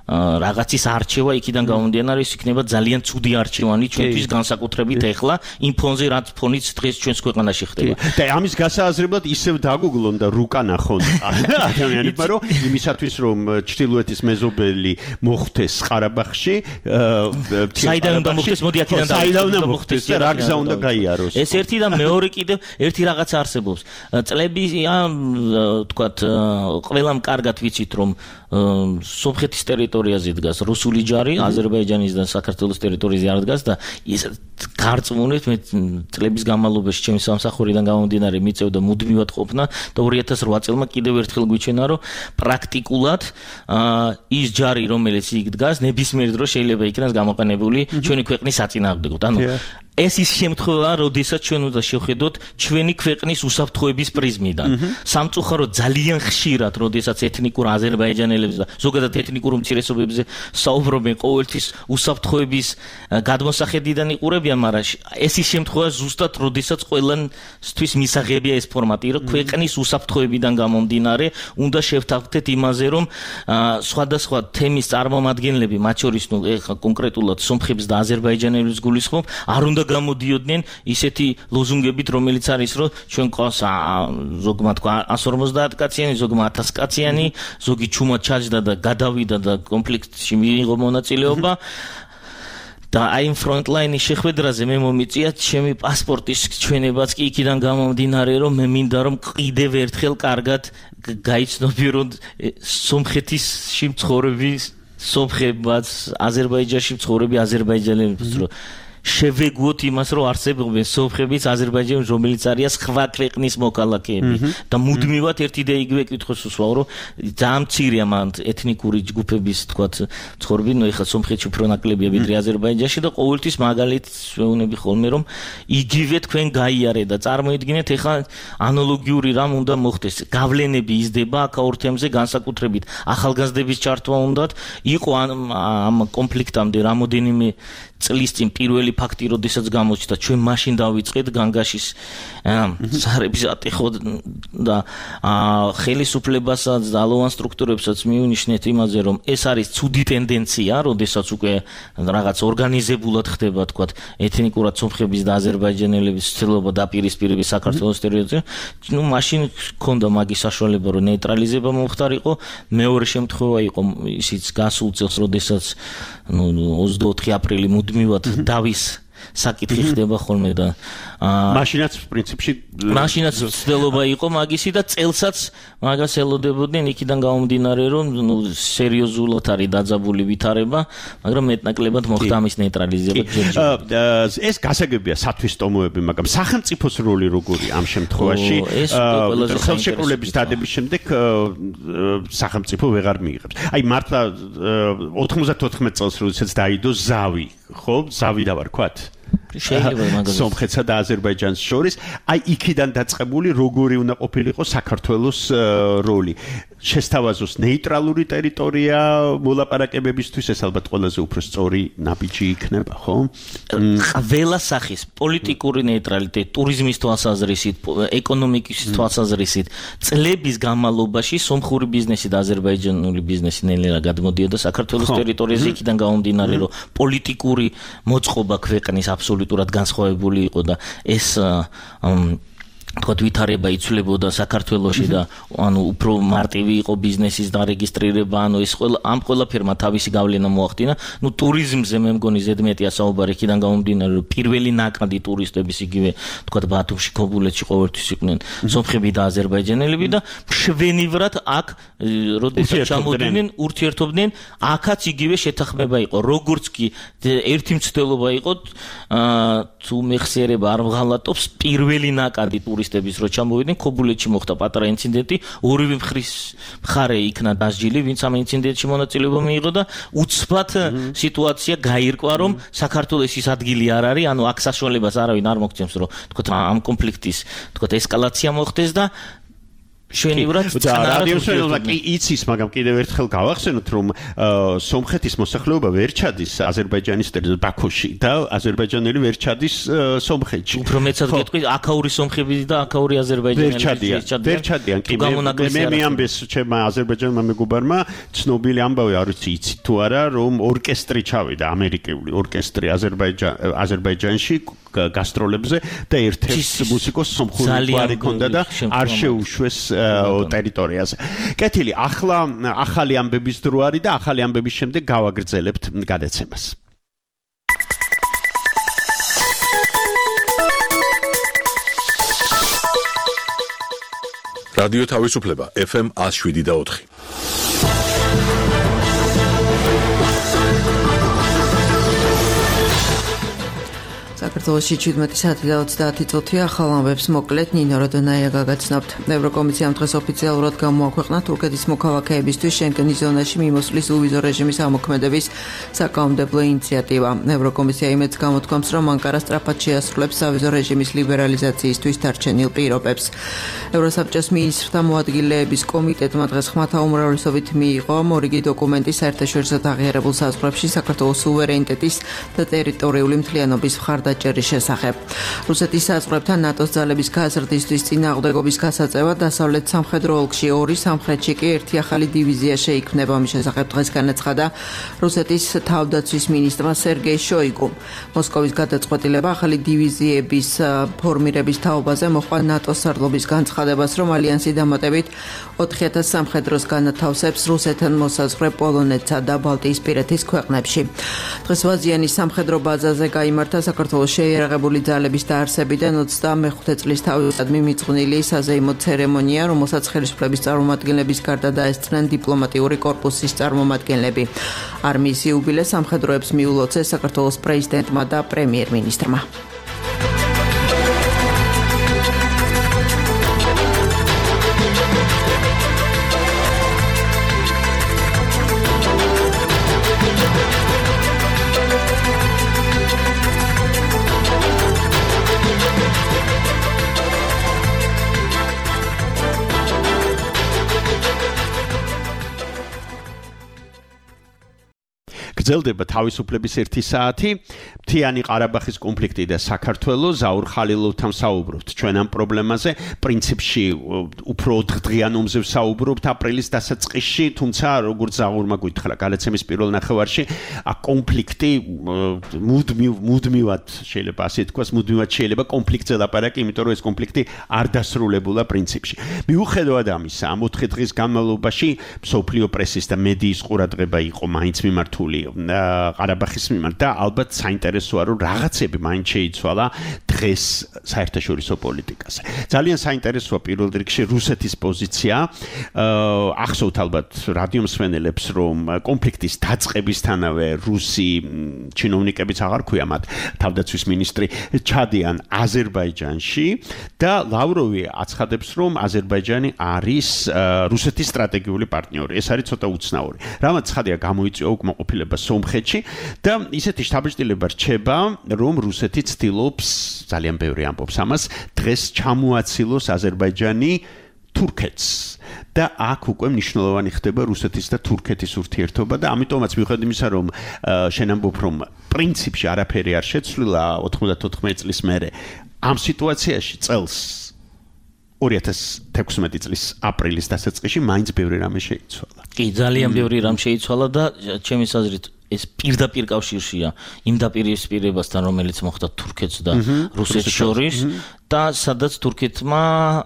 რაღაცის არჩევა იქიდან გამომდინარე ის იქნება ძალიან ცუდი არჩევანი ჩვენთვის განსაკუთრებით ეხლა იმ ფონზე რაც ფონიც დღეს ჩვენს ქვეყანაში ხდება. და ამის გასააზრებლად ისევ დაგუგლონ და რუკა ნახონ ადამიანებმა რომ იმისათვის რომ ჩრდილოეთის მეზობელი მოხდეს ყარაბაღში საიდან უნდა მოხდეს მოდი აქედან და საიდან უნდა მოხდეს და რა გზა უნდა გაიაროს. ეს ერთი და მეორე კიდევ ერთი რაღაც არსებობს. წლები თქვათ ყველამ კარგად ვიცით რომ სომხეთის ტერიტორიაზე დგას რუსული ჯარი, აზერბაიჯანის და საქართველოს ტერიტორიაზე არ დგას და ის გარწმუნებით მე წლების განმავლობაში ჩემი სამსახურიდან გამომდინარე მიწევდა მუდმივად ყოფნა და ორი ათას რვა წელმა კიდევ ერთხელ გვიჩვენა რომ პრაქტიკულად ის ჯარი რომელიც იქ დგას ნებისმიერ დროს შეიძლება იქნას გამოყენებული ჩვენი ქვეყნის საწინააღმდეგოდ. ანუ ეს ის შემთხვევაა, როდესაც ჩვენ უნდა შევხედოთ ჩვენი ქვეყნის უსაფრთხოების პრიზმიდან. სამწუხაროდ ძალიან ხშირად, როდესაც ეთნიკურ აზერბაიჯანელებს და ზოგადად ეთნიკურ უმცირესობებზე საუბრობენ, ყოველთვის უსაფრთხოების გადმოსახედიდან იყურებიან, მაგრამ ეს ის შემთხვევაა ზუსტად, როდესაც ყველასთვის მისაღებია ეს ფორმატი, რომ ქვეყნის უსაფრთხოებიდან გამომდინარე, უნდა შევთანხმდეთ იმაზე, რომ სხვადასხვა თემის წარმომადგენლები, მათ შორის ნუ ეხლა კონკრეტულად სომხებს და აზერბაიჯანელებს გულისხმობ, არ უნდა გამოდიოდნენ ისეთი ლოზუნგებით, რომელიც არის, რომ ჩვენ ყავს ზოგმა თქვა εκατს ორმოცდაათ კაციანი, ზოგმა ათას კაციანი, ზოგი ჩუმად ჩაჯდა და გადავიდა და კონფლიქტში მიიღო მონაწილეობა. და აი იმ ფრონტლაინის შეხვედრაზე მე მომიწია ჩემი პასპორტის ჩვენებაც კი იქიდან გამომდინარე, რომ მე მინდა რომ კიდევ ერთხელ კარგად გაიცნობიეროთ სომხეთში მცხოვრები სომხებაც, აზერბაიჯანში მცხოვრები აზერბაიჯანელებიც, რომ შევეგუოთ იმას, რომ არსებობენ სომხებიც, აზერბაიჯანელები, რომელიც არიან სხვა ქვეყნის მოქალაქეები და მუდმივად ერთი და იგივე კითხვას უსვავ, რომ ძალიან მცირეა მან ეთნიკური ჯგუფების, თქვათ, ცხოვრები, ნუ ეხლა სომხეთში უფრო ნაკლებია ვიდრე აზერბაიჯანში და ყოველთვის მაგალითს ვეუბნები ხოლმე, რომ იგივე თქვენ გაიარე და წარმოიდგინეთ, ეხლა ანალოგიური რამ უნდა მოხდეს. გავლენები იზრდება აქ ორ თემზე, განსაკუთრებით ახალგაზრდების ჩართვა უნდათ, იყო ამ კონფლიქტამდე რამოდენიმე წლის წინ პირველი ფაქტი, როდესაც გამოჩნდა, ჩვენ მაშინ დავიწყეთ განგაშის სარების ატეხო და ხელისუფლებასაც და ალოვან სტრუქტურებსაც მივნიშნეთ იმაზე, რომ ეს არის ცუდი ტენდენცია, როდესაც უკვე რაღაც ორგანიზებულად ხდება, თქვათ, ეთნიკურად სომხების და აზერბაიჯანელების ცდილობა დაპირისპირების საქართველოს ტერიტორიაზე. ნუ მაშინ ჰქონდა მაგის საშუალება, რომ ნეიტრალიზება მომხდარიყო. მეორე შემთხვევა იყო ისიც გასულ წელს, როდესაც ნუ ოცდაოთხი აპრილი მუდმივად დავის საკითხი ხდება ხოლმე და მაშინაც პრინციპში მაშინაც ცდილობა იყო მაგისი და წელსაც მაგას ელოდებოდნენ იქიდან გამომდინარე, რომ ნუ სერიოზულად არის დაძაბული ვითარება, მაგრამ მეტნაკლებად მოხდა ამის ნეიტრალიზება. ეს გასაგებია სათვისტომოები, მაგრამ სახელმწიფოს როლი როგორია ამ შემთხვევაში? ხელშეკრულების დადების შემდეგ სახელმწიფო ვეღარ მიიღებს. აი მართლა ოთხმოცდათოთხმეტ წელს როდესაც დაიდო ზავი, ხო? ზავი დავარქვათ? შეიძლება მაგას სომხეთსა და აზერბაიჯანს შორის, აი იქიდან დაწყებული როგორი უნდა ყოფილიყო საქართველოს როლი. შესთავაზოს ნეიტრალური ტერიტორია მოლაპარაკებებისთვის, ეს ალბათ ყველაზე უფრო სწორი ნაბიჯი იქნება, ხო? ყველა სახის პოლიტიკური ნეიტრალიტეტი, ტურიზმის თვალსაზრისით, ეკონომიკის თვალსაზრისით, წლების განმავლობაში სომხური ბიზნესი და აზერბაიჯანული ბიზნესი ნელ-ნელა გადმოდიოდა საქართველოს ტერიტორიაზე, იქიდან გამომდინარე, რომ პოლიტიკური მოწყობა ქვეყნის აბსოლუტურად განსხვავებული იყო და ეს თქვათ ვითარება იცვლებოდა საქართველოში და ანუ უფრო მარტივი იყო ბიზნესის დარეგისტრირება, ანუ ეს ყველა ამ ყველაფერმა თავისი გავლენა მოახდინა. ნუ ტურიზმზე მე მგონი ზედმეტია საუბარი, იქიდან გამომდინარე, რომ პირველი ნაკადი ტურისტების იგივე თქვათ ბათუმში, ქობულეთში ყოველთვის იყვნენ სომხები და აზერბაიჯანელები და მშვენივრად აქ როდესაც ჩამოდიდნენ, ურთიერთობდნენ, აქაც იგივე შეთანხმება იყო. როგორც კი ერთი მცდელობა იყო, თუ მეხსიერება არ მღალატობს, პირველი ნაკადი ტურისტების რო ჩამოვიდნენ, ქობულეთში მოხდა პატარა ინციდენტი, ორივე მხრის მხარე იქნა დასჯილი, ვინც ამ ინციდენტში მონაწილეობა მიიღო და უცბად სიტუაცია გაირკვა, რომ საქართველოს ის ადგილი არ არის, ანუ აქ საშუალებას არავინ არ მოგცემს, რომ თქო ამ კონფლიქტის თქო ესკალაცია მოხდეს და შვენივრად რადიოსმენელმა კი იცის, მაგრამ კიდევ ერთხელ გავახსენოთ, რომ სომხეთის მოსახლეობა ვერ ჩადის აზერბაიჯანის ტერიტორიაზე ბაქოში და აზერბაიჯანელი ვერ ჩადის სომხეთში. უფრო მეცად გეტყვი, აქაური სომხები და აქაური აზერბაიჯანელი ვერ ჩადიან. ვერ ჩადიან. კი მე მე ამბეს ჩემმა აზერბაიჯანელმა მეგობარმა ცნობილი ამბავი არ ვიცი იცი თუ არა, რომ ორკესტრი ჩავიდა, ამერიკული ორკესტრი აზერბაიჯანში გასტროლებზე და ერთ-ერთ მუსიკოს სომხური გვარი ჰქონდა და არ შეუშვეს ტერიტორიაზე. კეთილი, ახლა ახალი ამბების დრო არის და ახალი ამბების შემდეგ გავაგრძელებთ გადაცემას. რადიო თავისუფლება ეფ ემ one oh seven და four. საქართველოში შვიდმეტი საათი და ოცდაათი წუთია ახალ ამბებს მოკლედ ნინო როდონაია გაგაცნობთ. ევროკომისიამ დღეს ოფიციალურად გამოაქვეყნა თურქეთის მოქალაქეებისთვის შენგენის ზონაში მიმოსვლის უვიზო რეჟიმის ამოქმედების საკანონმდებლო ინიციატივა. ევროკომისია იმედს გამოთქვამს, რომ ანკარა სწრაფად შეასრულებს სავიზო რეჟიმის ლიბერალიზაციისთვის დარჩენილ პირობებს. ევროსაბჭოს მინისტრთა მოადგილეების კომიტეტმა დღეს ხმათა უმრავლესობით მიიღო მორიგი დოკუმენტი საერთაშორისო აღიარებულ საზღვრებში საქართველოს სუვერენიტეტის და ტერიტორიული მთლიანობის მხარდაჭერის შესახებ. რუსეთის საზღვრებთან ნატოს ძალების გაზრდისთვის წინააღმდეგობის გასაწევად დასავლეთ სამხედრო ოლქში ორი, სამხრეთში კი ერთი ახალი დივიზია შეიქმნება. ამის შესახებ დღეს განაცხადა რუსეთის თავდაცვის მინისტრმა სერგეი შოიგუმ. მოსკოვის გადაწყვეტილება ახალი დივიზიების ფორმირების თაობაზე მოჰყვა ნატოს სარდლობის განცხადებას, რომ ალიანსი დამატებით ოთხი ათას სამხედროს განათავსებს რუსეთთან მოსაზღვრე პოლონეთსა და ბალტიისპირეთის ქვეყნებში. დღეს ვაზიანის სამხედრო ბაზაზე გაიმართა საქართველოს შეიარაღებული ძალების დაარსებიდან ოცდამეხუთე წლის თავისადმი მიძღვნილი საზეიმო ცერემონია, რომელსაც ხელისუფლების წარმომადგენლების გარდა დაესწრნენ დიპლომატიური კორპუსის წარმომადგენლები. არმიის იუბილეს სამხედროებს მიულოცეს საქართველოს პრეზიდენტმა და პრემიერ-მინისტრმა. გრძელდება თავისუფლების ერთი საათი. მთიანი ყარაბაღის კონფლიქტი და საქართველოს ზაურ ხალილოვთან საუბრობთ. ჩვენ ამ პრობლემაზე პრინციპში უფრო დღიან ომზე საუბრობთ აპრილის დასაწყისში, თუმცა როგორც ზაურმა გითხრა გადაცემის პირველ ნახევარში, ა კონფლიქტი მუდმივად შეიძლება ასე თქვას, მუდმივად შეიძლება კონფლიქტზე ლაპარაკი, იმიტომ რომ ეს კონფლიქტი არ დასრულებულა პრინციპში. მიუხედავად ამისა, ამ ოთხი დღის განმავლობაში მსოფლიო პრესის და მედიის ყურადღება იყო მაინც მიმართული ყარაბაღის მიმართ და ალბათ საინტერესოა რომ რაღაცები მაინც შეიცვალა დღეს საერთაშორისო პოლიტიკაზე. ძალიან საინტერესოა პირველ რიგში რუსეთის პოზიცია. ახსოვთ ალბათ რადიო მსმენელებს რომ კონფლიქტის დაწყებისთანავე რუსი ჩინოვნიკებიც აღარ ქვია მათ თავდაცვის მინისტრი ჩადიან აზერბაიჯანში და ლავროვი აცხადებს რომ აზერბაიჯანი არის რუსეთის სტრატეგიული პარტნიორი. ეს არის ცოტა უცნაური. რამაც ცხადია გამოიწვია უკმაყოფილება სომხეთში და ისეთი შთაბეჭდილება რჩება, რომ რუსეთი ცდილობს, ძალიან ბევრი ამბობს ამას, დღეს ჩამოაცილოს აზერბაიჯანი თურქეთს. და აქ უკვე მნიშვნელოვანი ხდება რუსეთის და თურქეთის ურთიერთობა და ამიტომაც მიუხედავად იმისა, რომ შენ ამბობ, რომ პრინციპში არაფერი არ შეცვლილა ოთხმოცდათოთხმეტი წლის მერე, ამ სიტუაციაში წელს ორი ათას თექვსმეტი წლის აპრილის დასაწყისში მაინც ბევრი რამე შეიცვალა. კი, ძალიან ბევრი რამ შეიცვალა და ჩემი აზრით ეს პირდაპირ კავშირშია იმ დაპირისპირებასთან, რომელიც მოხდა თურქეთს და რუსეთს შორის და სადაც თურქეთმა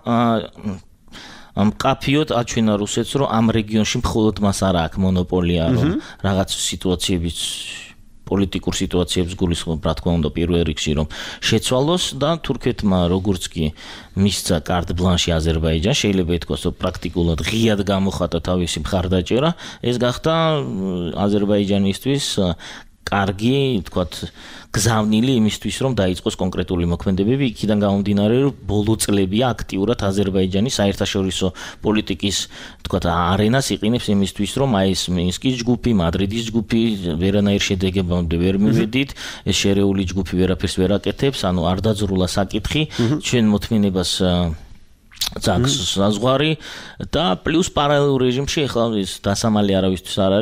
ამ კაფიოთ აჩვენა რუსეთს, რომ ამ რეგიონში მხოლოდ მას არ აქვს მონოპოლია, რომ რაღაც სიტუაციების პოლიტიკურ სიტუაციებს გულისხმობ, რა თქმა უნდა, პირველ რიგში რომ შეცვალოს და თურქეთმა როგორც კი მისცა კარტ ბლანში აზერბაიჯანს, შეიძლება ითქვას, რომ პრაქტიკულად ღიად გამოხატა თავისი მხარდაჭერა, ეს გახდა აზერბაიჯანისთვის კარგი, თქვათ, გზავნილი იმისთვის, რომ დაიწყოს კონკრეტული მოქმედებები, იქიდან გამომდინარე, რომ ბოლო წლებია აქტიურად აზერბაიჯანი საერთაშორისო პოლიტიკის, თქვათ, არენას იყენებს იმისთვის, რომ აი ეს მინსკის ჯგუფი, მადრიდის ჯგუფი ვერანაირ შედეგებამდე ვერ მივედით, ეს შერეული ჯგუფი ვერაფერს ვერ აკეთებს, ანუ არ დაძრულა საკითხი, ჩვენ მოთმინებას ძაგს საზღვარი და პლუს პარალელურ რეჟიმში ახლა ის დასამალი არავისთვის არ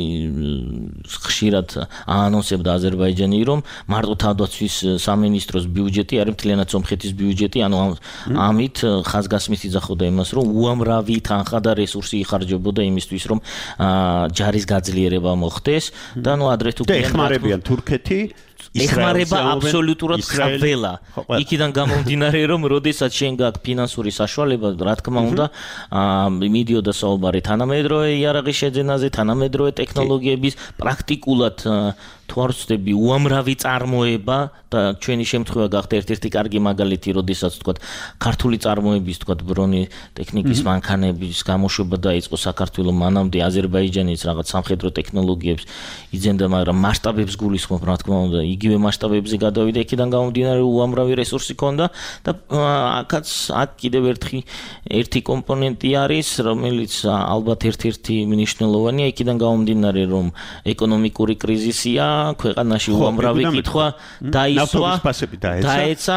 არის ხშირად აანონსებდა აზერბაიჯანი რომ მარტო თავდაცვის სამინისტროს ბიუჯეტი არის მთლიანად სომხეთის ბიუჯეტი ანუ ამით ხაზგასმით იძახოდა იმას რომ უამრავი თანხა და რესურსი იხარჯებოდა იმისთვის რომ ჯარის გაძლიერება მოხდეს და ნუ ადრე თუ და ეხმარებიან თურქეთი ეხმარება აბსოლუტურად ყველა. იქიდან გამომდინარე რომ როდესაც შენ გაქვს ფინანსური საშუალება, რა თქმა უნდა, მიდიოდა საუბარი თანამედროვე იარაღის შეძენაზე, თანამედროვე ტექნოლოგიების პრაქტიკულად თუ არ ვცდები უამრავი წარმოება და ჩვენი შემთხვევა გახდა ერთ-ერთი კარგი მაგალითი, როდესაც თქვა ქართული წარმოების თქვა ბრონი ტექნიკის მანქანების გამოშვება დაიწყო საქართველოს მანამდე აზერბაიჯანის რაღაც სამხედრო ტექნოლოგიებს იძენდა, მაგრამ მასშტაბებს გულისხმობ, რა თქმა უნდა, იგივე მასშტაბებზე გადავიდა, იქიდან გამომდინარე უამრავი რესურსი ჰქონდა და აქაც აქ კიდევ ერთი ერთი კომპონენტი არის, რომელიც ალბათ ერთ-ერთი მნიშვნელოვანია, იქიდან გამომდინარე რომ ეკონომიკური კრიზისია ქვეყანაში უამრავი კითხვა დაისვა დაეცა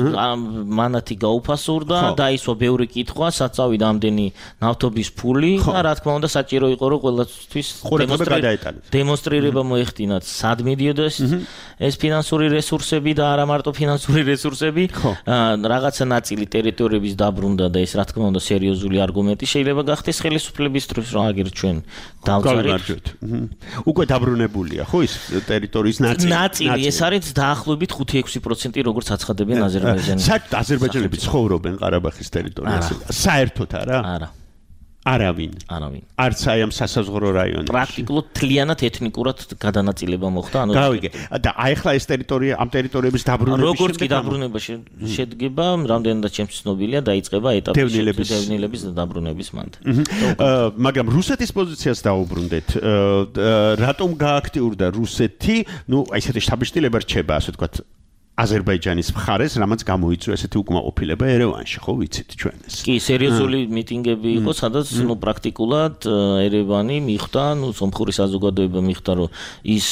მანათი გაუფასურდა დაისვა ბევრი კითხვა საწავიდა ამდენი ნავთობის ფული და რა თქმა უნდა საჭირო იყო რომ ყველასთვის დემონსტრირება მოეხდინათ სად მიდიოდა ეს ფინანსური რესურსები და არა მარტო ფინანსური რესურსები რაღაცა ნაწილი ტერიტორიების დაბრუნდა და ეს რა თქმა უნდა სერიოზული არგუმენტი შეიძლება გახდეს ხელისუფლების დროს რომ აგერ ჩვენ დავწარით უკვე დაბრუნებულია ხო ის ტერიტორიის ნაწილი. ნაწილი ეს არის დაახლოებით ხუთი ექვსი პროცენტი როგორც აცხადებენ აზერბაიჯანელები. საერთოდ აზერბაიჯანელები ცხოვრობენ ყარაბაღის ტერიტორიაზე. საერთოდ არა? არა. არავინ. არავინ. არც აი ამ სასაზღვრო რაიონებში. პრაქტიკულად თლიანად ეთნიკურად გადანაწილება მოხდა, ანუ გავიგე. და აი ახლა ეს ტერიტორია ამ ტერიტორიების დაბრუნების როგორც კი დაბრუნება შედგება, რამდენადაც ჩემს ცნობილია, დაიწყება ეტაპი დევნილების დაბრუნების მანძილზე. მაგრამ რუსეთის პოზიციას დაუბრუნდეთ. რატომ გააქტიურდა რუსეთი? ნუ აი ესეთი შთაბეჭდილება რჩება, ასე ვთქვათ, აზერბაიჯანის მხარეს, რამაც გამოიწვია ესეთი უკმაყოფილება ერევანში, ხო ვიცით ჩვენ ეს. კი, სერიოზული მიტინგები იყო, სადაც ნუ პრაქტიკულად ერევანი მიხვდა, ნუ სომხური საზოგადოება მიხვდა, რომ ის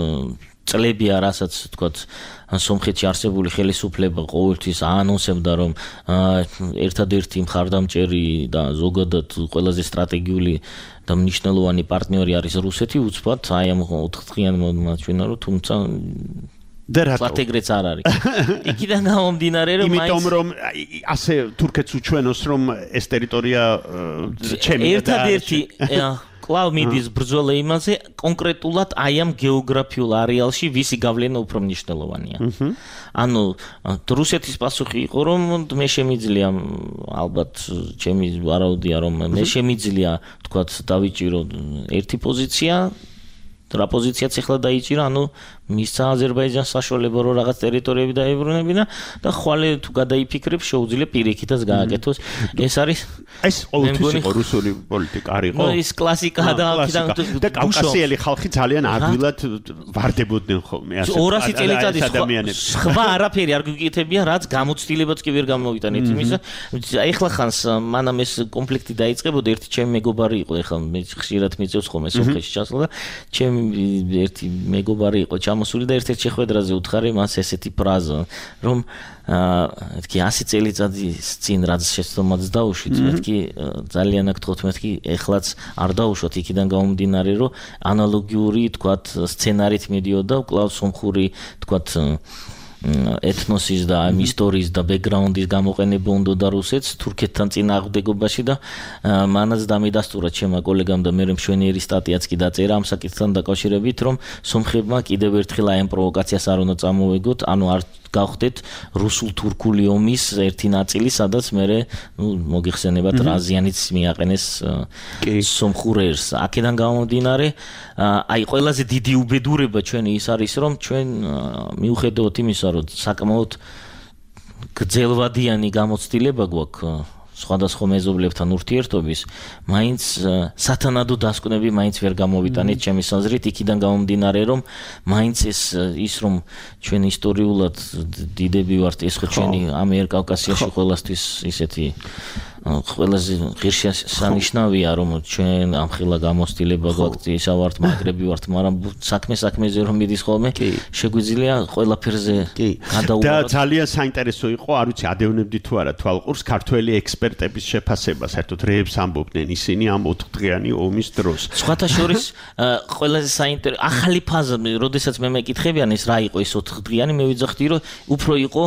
წლებია, რასაც თქვათ, სომხეთში არსებული ხელისუფლება ყოველთვის აანონსებდა, რომ ერთადერთი მხარდამჭერი და ზოგადად ყველაზე სტრატეგიული და მნიშვნელოვანი პარტნიორი არის რუსეთი, უცბად აი ამ ოთხდღიანი მომაჩვენა, რომ თუმცა და რატო? სტრატეგრეც არ არის. იქიდან გამომდინარე რომ მაინც იმიტომ რომ ასე თურქეთს უჩვენოს რომ ეს ტერიტორია ჩემია და ერთადერთი კლავ მიდის ბრძოლა იმაზე კონკრეტულად აი ამ გეოგრაფიულ არეალში ვისი გავლენა უფრო მნიშვნელოვანია. ანუ რუსეთის პასუხი იყო რომ მე შემიძლია ალბათ ჩემი ვარაუდია რომ მე შემიძლია თქვათ დავიჭირო ერთი პოზიცია რა პოზიციაც ახლა დაიჭირა, ანუ მისცა აზერბაიჯანს საშუალება რომ რაღაც ტერიტორიები დაებრუნებინა და ხვალე თუ გადაიფიქრებს შეუძლია პირიქითაც გააკეთოს. ეს არის ეს ყოველთვის იყო რუსული პოლიტიკა არ იყო? ნუ ის კლასიკაა და აქედან და კავკასიელი ხალხი ძალიან ადვილად ვარდებოდნენ ხოლმე ასე. ორასი წელიწადი სხვა არაფერი არ გიკეთებია, რაც გამოცდილებაც კი ვერ გამოვიტანეთ იმისა. ეხლა ხანს მანამ ეს კონფლიქტი დაიწყებოდა, ერთი ჩემი მეგობარი იყო, ეხლა მე ხშირად მიწევს ხოლმე სომხეთში ჩასვლა და ჩემი ერთი მეგობარი იყო მოსული და ერთ-ერთ შეხვედრაზე უთხარი მას ესეთი ფრაზა, რომ მეთქი ასი წელიწადის წინ რაც შეცდომაც დაუშვით, მეთქი ძალიან აქ თქოთ, მეთქი ეხლაც არ დაუშვოთ, იქიდან გამომდინარე, რომ ანალოგიური, თქვათ, სცენარით მიდიოდა, კვლავ სომხური, თქვათ, ეთნოსის და ამ ისტორიის და ბექგრაუნდის გამოყენება უნდა რუსეთს თურქეთთან წინააღმდეგობაში და მანაც დამიდასტურა ჩემმა კოლეგამ და მე მშვენიერი სტატიაც კი დაწერა ამ საკითხთან დაკავშირებით, რომ სომხებმა კიდევ ერთხელ აი ამ პროვოკაციას არ უნდა წამოეგოთ, ანუ არ გავხდეთ რუსულ-თურქული ომის ერთი ნაწილი, სადაც მე ნუ მოგიხსენებათ რაზიანიც მიაყენეს სომხურ ერს. აქედან გამომდინარე, აი ყველაზე დიდი უბედურება ჩვენი ის არის, რომ ჩვენ მიუხედავად იმისა, რომ საკმაოდ გრძელვადიანი გამოცდილება გვაქვს სხვადასხვა მეზობლებთან ურთიერთობის, მაინც სათანადო დასკვნები მაინც ვერ გამოვიტანეთ ჩემი საზრით, იქიდან გამომდინარე, რომ მაინც ეს ის რომ ჩვენ ისტორიულად დიდები ვართ, ეს ხო ჩვენი ამიერკავკასიაში ყველასთვის ისეთი ყველაზე ღირსშესანიშნავია რომ ჩვენ ამ ხილა გამოცდილება გვაქვს ისა ვართ მაგრები ვართ მაგრამ საქმე საქმეზე რომ მიდის ხოლმე შეგვიძლია ყველაფერზე გადაუვაროთ და ძალიან საინტერესო იყო არ ვიცი ადევნებდი თუ არა თვალყურს ქართველი ექსპერტების შეფასება საერთოდ რეებს ამბობდნენ ისინი ამ ოთხდღიანი ომის დროს სხვათა შორის ყველაზე საინტერესო ახალი ფაზა როდესაც მე მეკითხებიან ეს რა იყო ეს ოთხდღიანი მე ვიძახდი რომ უფრო იყო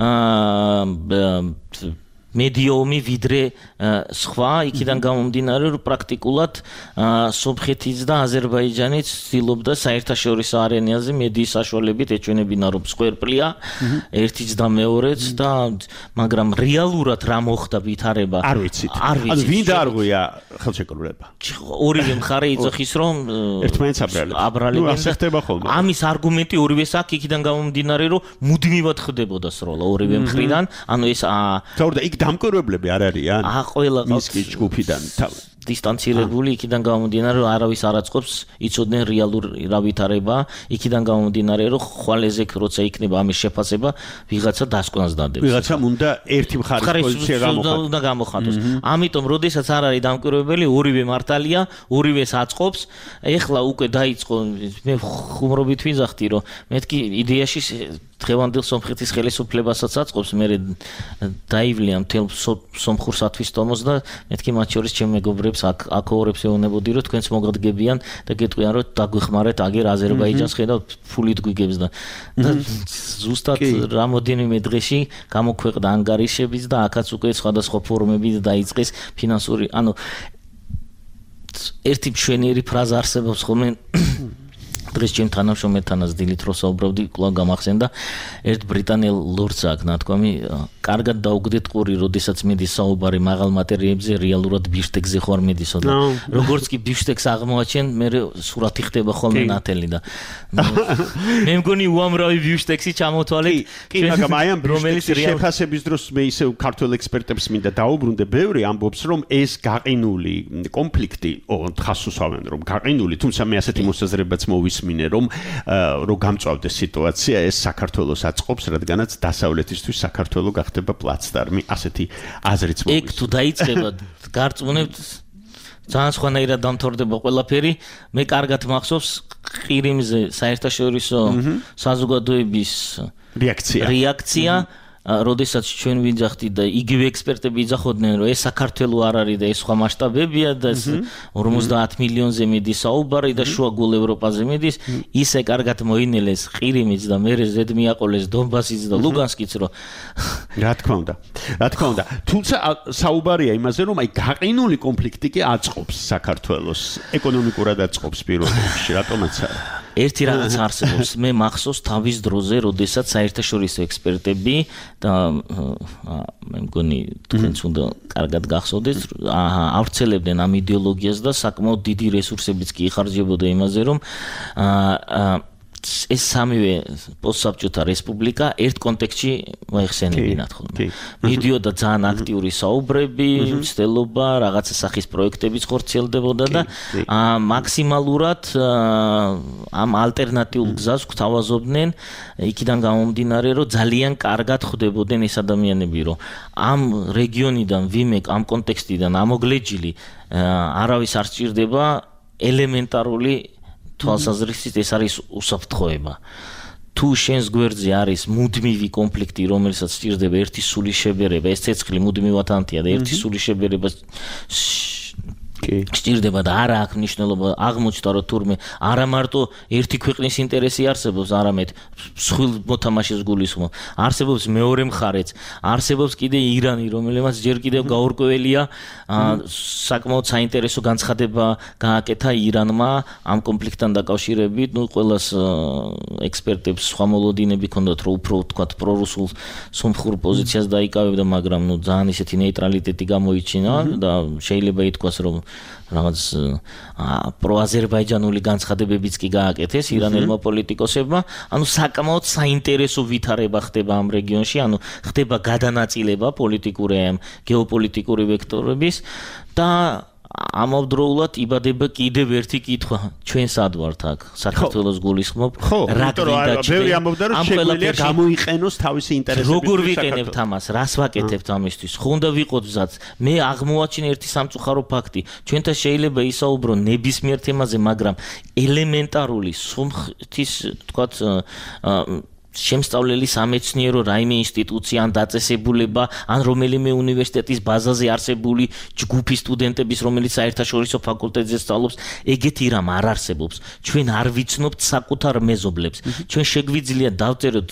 მედიუმი ვიდრე სხვა იქიდან გამომდინარე რომ პრაქტიკულად სომხეთის და აზერბაიჯანიც ცდილობდა საერთაშორისო არენაზე მედიის საშუალებით ეჩვენებინა რომ სკვერპლია ერთიც და მეორეც და მაგრამ რეალურად რა მოხდა ვითარება არ ვიცით ანუ ვინ დაარღვია ხელშეკრულება ორივე მხარე იძახის რომ ერთმანეთს აბრალებენ ნუ ასე ხდება ხოლმე ამის არგუმენტი ორივეს აქვს იქიდან გამომდინარე რომ მუდმივად ხდებოდა სროლა ორივე მხრიდან ანუ ეს თორე იქ დამკვირვებლები არ არიან? აა ყველა ყავს ჯგუფიდან დისტანცირებული იქიდან გამომდინარე რომ არავის არ აწყობს იცოდნენ რეალურ რა ვითარება იქიდან გამომდინარე რომ ხვალეზე როცა იქნება ამის შეფასება ვიღაცა დასკვნას დადებს ვიღაცამ უნდა ერთი მხარის პოზიცია გამოხატოს უნდა გამოხატოს ამიტომ როდესაც არ არის დამკვირვებელი ორივე მართალია ორივეს აწყობს ეხლა უკვე დაიწყო მე ხუმრობით ვიზახდი რომ მეთქი იდეაში დღევანდელ სომხეთის ხელისუფლებასაც აწყობს მე დაივლია მთელ სომხურ სათვისტომოს და მეთქი მათ შორის ჩემ მეგობრებს აქ აკოორებს ეუბნებოდი რომ თქვენს მოგადგებიან და გეტყვიან რომ დაგვიხმარეთ აგერ აზერბაიჯანს ხედავთ ფულით გვიგებს და ზუსტად რამოდენიმე დღეში გამოქვეყნდა ანგარიშებიც და აქაც უკვე სხვადასხვა ფორუმებით დაიწყეს ფინანსური ანუ ერთი მშვენიერი ფრაზა არსებობს ხოლმე დღეს ჩემ თანამშრომელთანაც დილით რო საუბრობდი კვლავ გამახსენდა ერთ ბრიტანელ ლორდს აქ ნათქვამი კარგად დაუგდეთ ყური როდესაც მიდის საუბარი მაღალ მატერიებზე რეალურად ბიფშტექზე ხوار მიდისო და როგორც კი ბიფშტექს აღმოაჩენ მე სურათი ხდება ხოლმე ნათელი და მე მგონი უამრავი ბიფშტექსი ჩამოთვალეთ კი მაგრამ აი ამ ბიფშტექსის შეფასების დროს მე ისე ქართულ ექსპერტებს მინდა დაუბრუნდე ბევრი ამბობს რომ ეს გაყინული კონფლიქტი თხას უსვამენ რომ გაყინული თუმცა მე ასეთი მოსაზრებაც მოვის მინე რომ რომ გამწვავდეს სიტუაცია ეს საქართველოს აწყობს რადგანაც დასავლეთისთვის საქართველო გახდება პლაცდარმი ასეთი აზრიც მოვის ეგ თუ დაიწყება გარწმუნებთ ძალიან სხვანაირად დამთავრდება ყველაფერი მე კარგად მახსოვს ყირიმზე საერთაშორისო საზოგადოების რეაქცია რეაქცია როდესაც ჩვენ ვიძახდი და იგივე ექსპერტები იძახოდნენ რომ ეს საქართველო არ არის და ეს სხვა მასშტაბებია და ორმოცდაათ მილიონზე მიდის საუბარი და შუაგულ ევროპაზე მიდის ისე კარგად მოინელეს ყირიმიც და მერე ზედ მიაყოლეს დონბასიც და ლუგანსკიც რომ რა თქმა უნდა რა თქმა უნდა თუმცა საუბარია იმაზე რომ აი გაყინული კონფლიქტი კი აწყობს საქართველოს ეკონომიკურად აწყობს პირველ რიგში რატომაც არა ერთი რაღაც არსებობს მე მახსოვს თავის დროზე როდესაც საერთაშორისო ექსპერტები და მე მგონი თქვენც უნდა კარგად გახსოვდეს ავრცელებდნენ ამ იდეოლოგიას და საკმაოდ დიდი რესურსებიც კი იხარჯებოდა იმაზე რომ ეს სამივე პოსტსაბჭოთა რესპუბლიკა ერთ კონტექსტში მოიხსენებინათ ხოლმე. მიდიოდა ძალიან აქტიური საუბრები, მცდელობა, რაღაცა სახის პროექტებიც ხორციელდებოდა და მაქსიმალურად ამ ალტერნატიულ გზას გვთავაზობდნენ იქიდან გამომდინარე, რომ ძალიან კარგად ხვდებოდნენ ეს ადამიანები, რომ ამ რეგიონიდან ვიმე ამ კონტექსტიდან ამოგლეჯილი არავის არ სჭირდება ელემენტარული თვალსაზრისით ეს არის უსაფრთხოება. თუ შენს გვერდზე არის მუდმივი კონფლიქტი, რომელსაც სჭირდება ერთი სული შებერება, ეს ცეცხლი მუდმივად ანთია და ერთი სული შებერება სჭირდება და არა აქვს მნიშვნელობა აღმოჩნდა რომ თურმე არა მარტო ერთი ქვეყნის ინტერესი არსებობს, არამედ მსხვილ მოთამაშეს გულისხმობ. არსებობს მეორე მხარეც, არსებობს კიდე ირანი, რომელმაც ჯერ კიდევ გაურკვეველია საკმაოდ საინტერესო განცხადება გააკეთა ირანმა ამ კონფლიქტთან დაკავშირებით. ნუ ყველას ექსპერტებს სხვა მოლოდინები ჰქონდათ, რომ უფრო თქვათ პრორუსულ სომხურ პოზიციას დაიკავებდა, მაგრამ ნუ ძალიან ისეთი ნეიტრალიტეტი გამოიჩინა და შეიძლება ითქვას, რომ რაღაც პროაზერბაიჯანული განცხადებებიც კი გააკეთეს ირანელმა პოლიტიკოსებმა. ანუ საკმაოდ საინტერესო ვითარება ხდება ამ რეგიონში, ანუ ხდება გადანაწილება პოლიტიკური ამ გეოპოლიტიკური ვექტორების და ამავდროულად იბადება კიდევ ერთი კითხვა, ჩვენ სად ვართ აქ? საქართველოს გულისხმობ, რა გინდა ჩვენ? ბევრი ამბობდა, რომ შეგვიძლია გამოიყენოს თავისი ინტერესები. როგორ ვიყენებთ ამას? რას ვაკეთებთ ამისთვის? ხო უნდა ვიყოთ მზად. მე აღმოვაჩინე ერთი სამწუხარო ფაქტი. ჩვენთან შეიძლება ისაუბრო ნებისმიერ თემაზე, მაგრამ ელემენტარული სომხეთის, თქვათ, შემსწავლელი სამეცნიერო რაიმე ინსტიტუცია ან დაწესებულება ან რომელიმე უნივერსიტეტის ბაზაზე არსებული ჯგუფი სტუდენტების, რომელიც საერთაშორისო ფაკულტეტზე სწავლობს, ეგეთი რამ არ არსებობს. ჩვენ არ ვიცნობთ საკუთარ მეზობლებს. ჩვენ შეგვიძლია დავწეროთ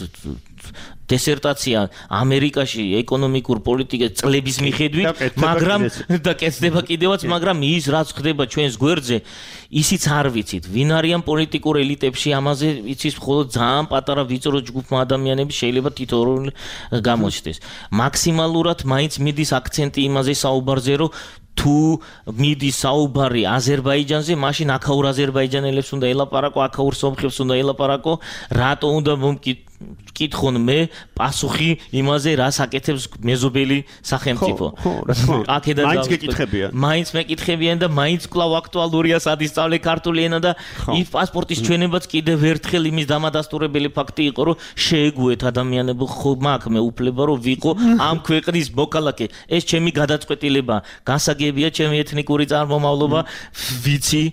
დისერტაცია ამერიკაში ეკონომიკურ პოლიტიკას წლების მიხედვით, მაგრამ და კეთდება კიდევაც, მაგრამ ის რაც ხდება ჩვენს გვერდზე, ისიც არ ვიცით. ვინ არიან პოლიტიკურ ელიტებში, ამაზე იცის მხოლოდ ძალიან პატარა ვიწრო ჯგუფმა ადამიანები, შეიძლება თითოეული გამოჩნდეს. მაქსიმალურად მაინც მიდის აქცენტი იმაზე საუბარზე, რომ თუ მიდის საუბარი აზერბაიჯანზე, მაშინ აქაურ აზერბაიჯანელებს უნდა ელაპარაკო, აქაურ სომხებს უნდა ელაპარაკო, რატო უნდა მომკითხონ მე პასუხი იმაზე, რას აკეთებს მეზობელი სახელმწიფო. აქედან მაინც გეკითხებიან. მაინც მეკითხებიან და მაინც კვლავ აქტუალურია სადისწავლე ქართული ენა და ის პასპორტის ჩვენებაც კიდევ ერთხელ იმის დამადასტურებელი ფაქტი იყო, რომ შეეგუეთ ადამიანებო, ხო მაქვს მე უფლება რომ ვიყო ამ ქვეყნის მოქალაქე. ეს ჩემი გადაწყვეტილება, განსაგებია ჩემი ეთნიკური წარმომავლობა, ვიცი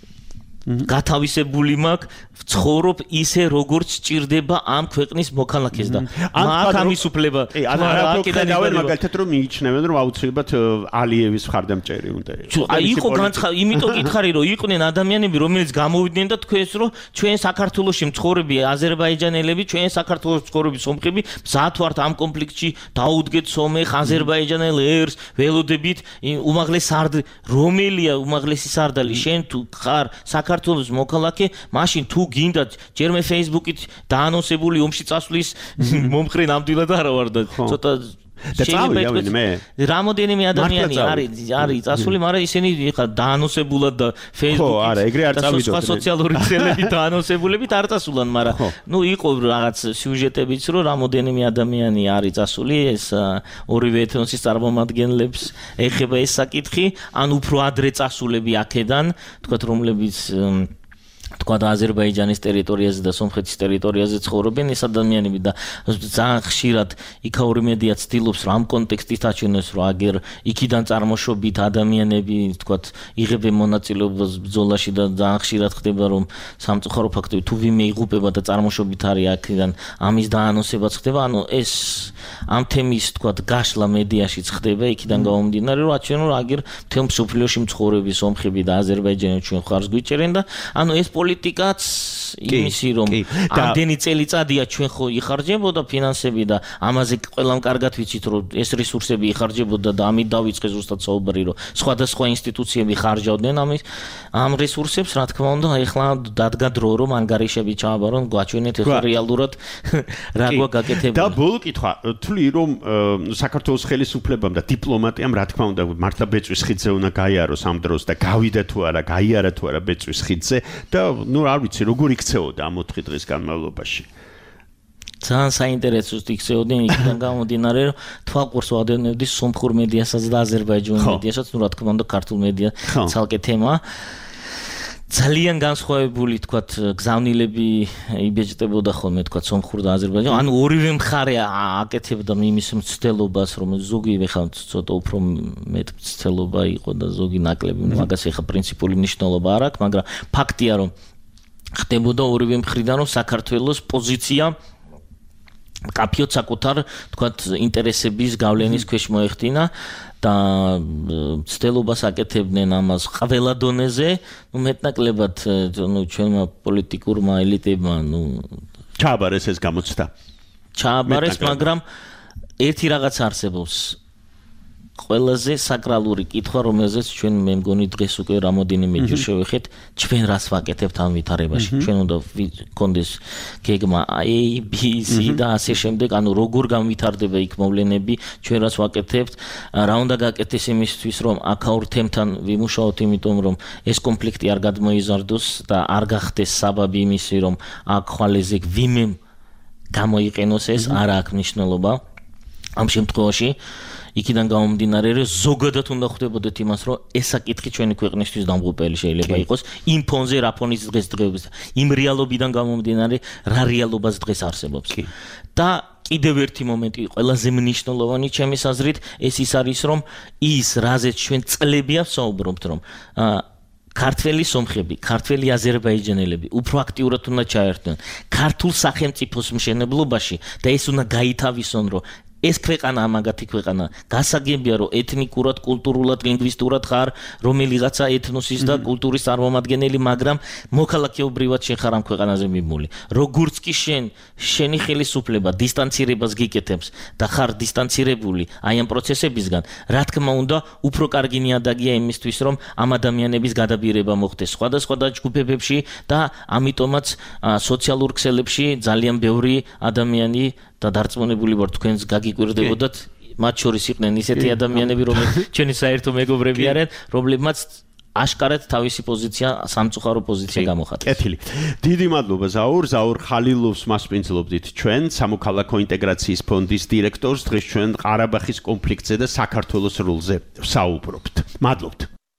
გათავისებული მაქვს, ცხოვრობ ისე როგორც სჭირდება ამ ქვეყნის მოქალაქეს და მაქვს ამის უფლება. აქედან მაგალითად რომ მიიჩნევენ რომ აუცილებლად ალიევის მხარდამჭერი უნდა იყოს. აი იყო განცხადი, იმიტომ გითხარი რომ იყვნენ ადამიანები, რომელიც გამოვიდნენ და თქვენს რომ ჩვენ საქართველოში მცხოვრები აზერბაიჯანელები, ჩვენ საქართველოს მცხოვრები სომხები მზად ვართ ამ კონფლიქტში დაუდგეთ სომეხ აზერბაიჯანელ ერს, ველოდებით უმაღლეს სარდალი, რომელია უმაღლესი სარდალი, შენ თუ ხარ საქართველოს მოქალაქე, მაშინ თუ გინდათ ჯერ მე Facebook-ით დაანონსებული ომში წასვლის მომხრე ნამდვილად არა ვარ და ცოტა და წავიდავენ მე რამოდენიმე ადამიანი არის არის წასული, მაგრამ ისინი ხა დაანონსებულად და Facebook-ით ხო, არა, ეგრე არ წავიდოთ. სხვა სოციალური ქსელებით დაანონსებულებით არ წასულან, მაგრამ ნუ იყო რაღაც სიუჟეტებიც, რომ რამოდენიმე ადამიანი არის წასული, ეს ორივე ეთნოსის წარმომადგენლებს ეხება ეს საკითხი, ან უფრო ადრე წასულები აქედან, თქვათ, რომლებიც თქვა და აზერბაიჯანის ტერიტორიაზე და სომხეთის ტერიტორიაზე ცხოვრობენ ეს ადამიანები და ძალიან ხშირად იქაური მედია ცდილობს რომ ამ კონტექსტით აჩვენოს რომ აგერ იქიდან წარმოშობით ადამიანები თქვა იღებენ მონაწილეობას ბრძოლაში და ძალიან ხშირად ხდება რომ სამწუხარო ფაქტები თუ ვინმე იღუპება და წარმოშობით არის აქედან ამის დაანონსებაც ხდება ანუ ეს ამ თემის თქვა გაშლა მედიაშიც ხდება იქიდან გამომდინარე რომ აჩვენო რომ აგერ თემ სოფლიოში მცხოვრები სომხები და აზერბაიჯანელი ჩვენ ხარს გვიჭერენ და ანუ ეს პოლიტიკაც იმისი რომ ამდენი წელიწადია ჩვენ ხო იხარჯებოდა ფინანსები და ამაზე ყველამ კარგად ვიცით რომ ეს რესურსები იხარჯებოდა და ამით დავიწყე ზუსტად საუბარი რომ სხვადასხვა ინსტიტუციები ხარჯავდნენ ამის ამ რესურსებს რა თქმა უნდა ეხლა დადგა დრო რომ ანგარიშები ჩააბარონ გვაჩვენეთ ეხლა რეალურად რა გვაკეთებდა და ბოლო კითხვა თვლი რომ საქართველოს ხელისუფლებამ და დიპლომატიამ რა თქმა უნდა მართლა ბეწვის ხიდზე უნდა გაიაროს ამ დროს და გავიდა თუ არა გაიარა თუ არა ბეწვის ხიდზე და ну არ ვიცი როგორ იქცეოდა ამ ოთხი დღის განმავლობაში ძალიან საინტერესო იქცეოდნენ იქიდან გამომდინარე რომ თვალყურს ვადევნებდი სომხურ მედიასაც და აზერბაიჯანულ მედიასაც ну რა თქმა უნდა ქართულ მედია ცალკე თემაა ძალიან განსხვავებული თქვათ გზავნილები იბეჭდებოდა ხოლმე თქვათ სომხურ და აზერბაიჯანულ ანუ ორივე მხარე აკეთებდა იმის მცდელობას რომ ზოგი ეხლა ცოტა უფრო მეტ მცდელობა იყო და ზოგი ნაკლები მაგას ეხლა პრინციპული მნიშვნელობა არ აქვს მაგრამ ფაქტია რომ ხდებოდა ორივე მხრიდან რომ საქართველოს პოზიცია კაფიოთ საკუთარ თქვათ ინტერესების გავლენის ქვეშ მოეხდინა და ცდელობას აკეთებდნენ ამას ყველა დონეზე, ну მეტნაკლებად ну ჩვენმა პოლიტიკურმა ელიტებმა ну ჩააბარეს ეს გამოცდა. ჩააბარეს, მაგრამ ერთი რაღაც არსებობს. ყველაზე საკრალური კითხვა, რომელზეც ჩვენ მე მგონი დღეს უკვე რამოდენიმეჯერ შევეხეთ, ჩვენ რას ვაკეთებთ ამ ვითარებაში. ჩვენ უნდა გქონდეს გეგმა A, B, C და ასე შემდეგ, ანუ როგორ განვითარდება იქ მოვლენები, ჩვენ რას ვაკეთებთ, რა უნდა გაკეთდეს იმისთვის, რომ აქაურ თემთან ვიმუშაოთ, იმიტომ რომ ეს კონფლიქტი არ გადმოიზარდოს და არ გახდეს საბაბი იმისი, რომ აქ ხვალეზე ვინმე გამოიყენოს ეს, არა აქვს მნიშვნელობა ამ შემთხვევაში. იქიდან გამომდინარე რომ ზოგადად უნდა ხვდებოდეთ იმას რომ ეს საკითხი ჩვენი ქვეყნისთვის დამღუპელი შეიძლება იყოს იმ ფონზე რა ფონის დღესდღეობის იმ რეალობიდან გამომდინარე რა რეალობას დღეს არსებობს და კიდევ ერთი მომენტი ყველაზე მნიშვნელოვანი ჩემის აზრით ეს ის არის რომ ის რაზეც ჩვენ წლებია ვსაუბრობთ რომ ქართველი სომხები, ქართველი აზერბაიჯანელები უფრო აქტიურად უნდა ჩაერთონ ქართულ სახელმწიფოს მშენებლობაში და ეს უნდა გაითავისონ რომ ეს ქვეყანა ამაგათი ქვეყანა გასაგებია რომ ეთნიკურად, კულტურულად, ლინგვისტურად ხარ რომელიღაცა ეთნოსის და კულტურის წარმომადგენელი, მაგრამ მოქალაქეობრივად შენ ხარ ამ ქვეყანაზე მიმული. როგორც კი შენ შენი ხელისუფლება დისტანცირებას გიკეთებს და ხარ დისტანცირებული აი ამ პროცესებისგან, რა თქმა უნდა, უფრო კარგი ნიადაგია იმისთვის, რომ ამ ადამიანების გადაბირება მოხდეს სხვადასხვა ჯგუფებებში და ამიტომაც სოციალურ ქსელებში ძალიან ბევრი ადამიანი და დარწმუნებული ვარ თქვენს გაგიკვირდებოდათ მათ შორის იყვნენ ისეთი ადამიანები რომლებიც ჩვენი საერთო მეგობრები არიან რომლებმაც აშკარად თავისი პოზიცია სამწუხარო პოზიცია გამოხატეს. კეთილი. დიდი მადლობა ზაურ, ზაურ ხალილოვს მასპინძლობდით ჩვენ სამოქალაქო ინტეგრაციის ფონდის დირექტორს დღეს ჩვენ ყარაბაღის კონფლიქტზე და საქართველოს როლზე ვსაუბრობთ. მადლობთ.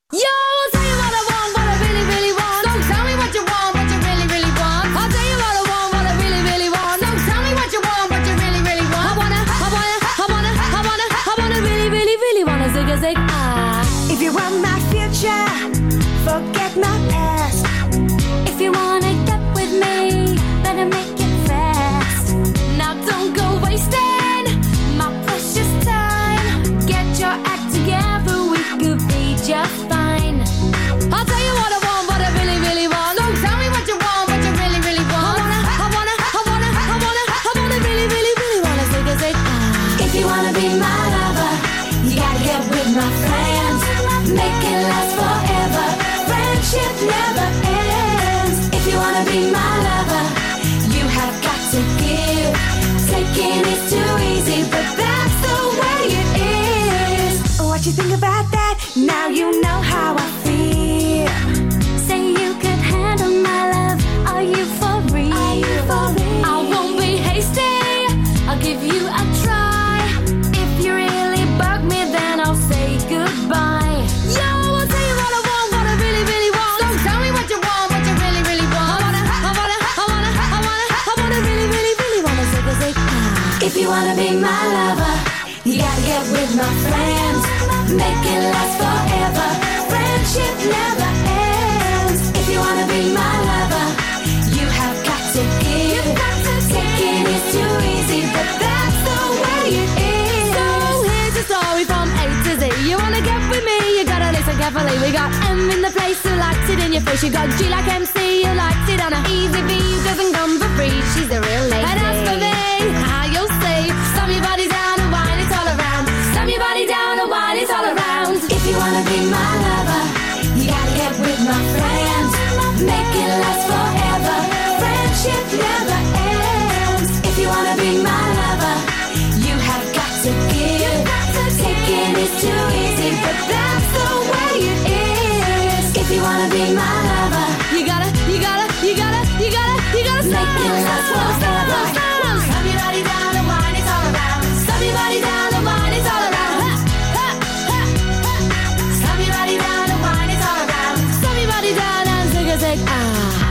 If you want my future, forget my past. If you wanna get with me, better make it fast. Now don't go wasting my precious time. Get your act together, we could be just fine. I'll tell you what I want, what I really, really want. Don't tell me what you want, what you really, really want. I wanna, I wanna, I wanna, I wanna, I wanna really, really, really wanna say, say, ah. If you wanna be my lover, you gotta get with my friends. Make it last forever. Friendship never ends. If you wanna be my lover, you have got to give. Taking is too easy, but that's the way it is. What you think about that? Now you know how I feel. Say you could handle my love. Are you for real? Are you for real? I won't be hasty. I'll give you a try. If you really bug me, then I'll say goodbye. If you wanna be my lover, you gotta get with my friends. Make it last forever. Friendship never ends. If you wanna be my lover, you have got to give. Taking is too easy, but that's the way it is. So here's a story from A to Z. You wanna get with me, you gotta listen carefully. We got M in the place who likes it in your face. You got G like M C, you likes it on a easy V. Doesn't come for free, she's a real lady. And as for me, how you'll say, slam your body down and wine, it's all around. Slam your body down and wine, it's all around. If you wanna be my lover, you gotta get with my friends. Make it last forever. Friendship never ends. If you wanna be my lover, you have got to give. Taking is too easy, but that's the way it is. If you wanna be my lover, you gotta, you gotta, you gotta, you gotta, you gotta make it last forever. Slam your body down and wine, it's all around. Slam your body down and wine, it's all around. Slam your body down and wine, it's all around. Slam your body down and zig a zig ah.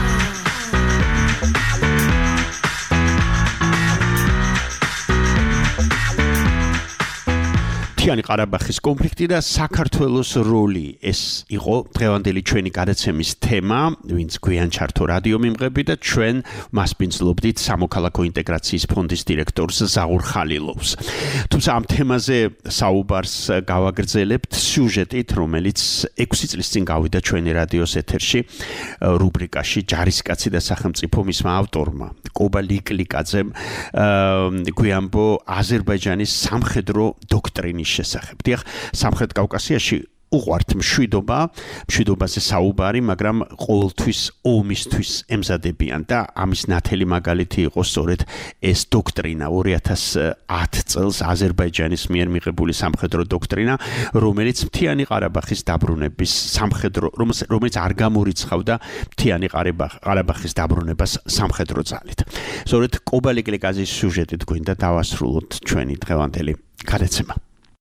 მთიანი ყარაბაღის კონფლიქტი და საქართველოს როლი ეს იყო დღევანდელი ჩვენი გადაცემის თემა, ვინც გვიან ჩართო რადიო მიმღები და ჩვენ მასპინძლობდით სამოქალაქო ინტეგრაციის ფონდის დირექტორს ზაურ ხალილოვს. თუმცა ამ თემაზე საუბარს გავაგრძელებთ სიუჟეტით, რომელიც ექვსი წლის წინ გავიდა ჩვენი რადიოს ეთერში რუბრიკაში ჯარისკაცი და სახელმწიფო მისმა ავტორმა კობა ლიკლიკაძემ გვიამბო აზერბაიჯანის სამხედრო დოქტრინის შესახებ. დიახ, სამხრეთ კავკასიაში უყვართ მშვიდობა, მშვიდობაზე საუბარი, მაგრამ ყოველთვის ომისთვის ემზადებიან და ამის ნათელი მაგალითი იყო სწორედ ეს დოქტრინა ორი ათას ათი წელს აზერბაიჯანის მიერ მიღებული სამხედრო დოქტრინა, რომელიც მთიანი ყარაბაღის დაბრუნების სამხედრო, რომელიც არ გამორიცხავდა მთიანი ყარაბაღის დაბრუნებას სამხედრო ძალით. სწორედ კობა ლიკლიკაძის სიუჟეტით გვინდა დავასრულოთ ჩვენი დღევანდელი გადაცემა.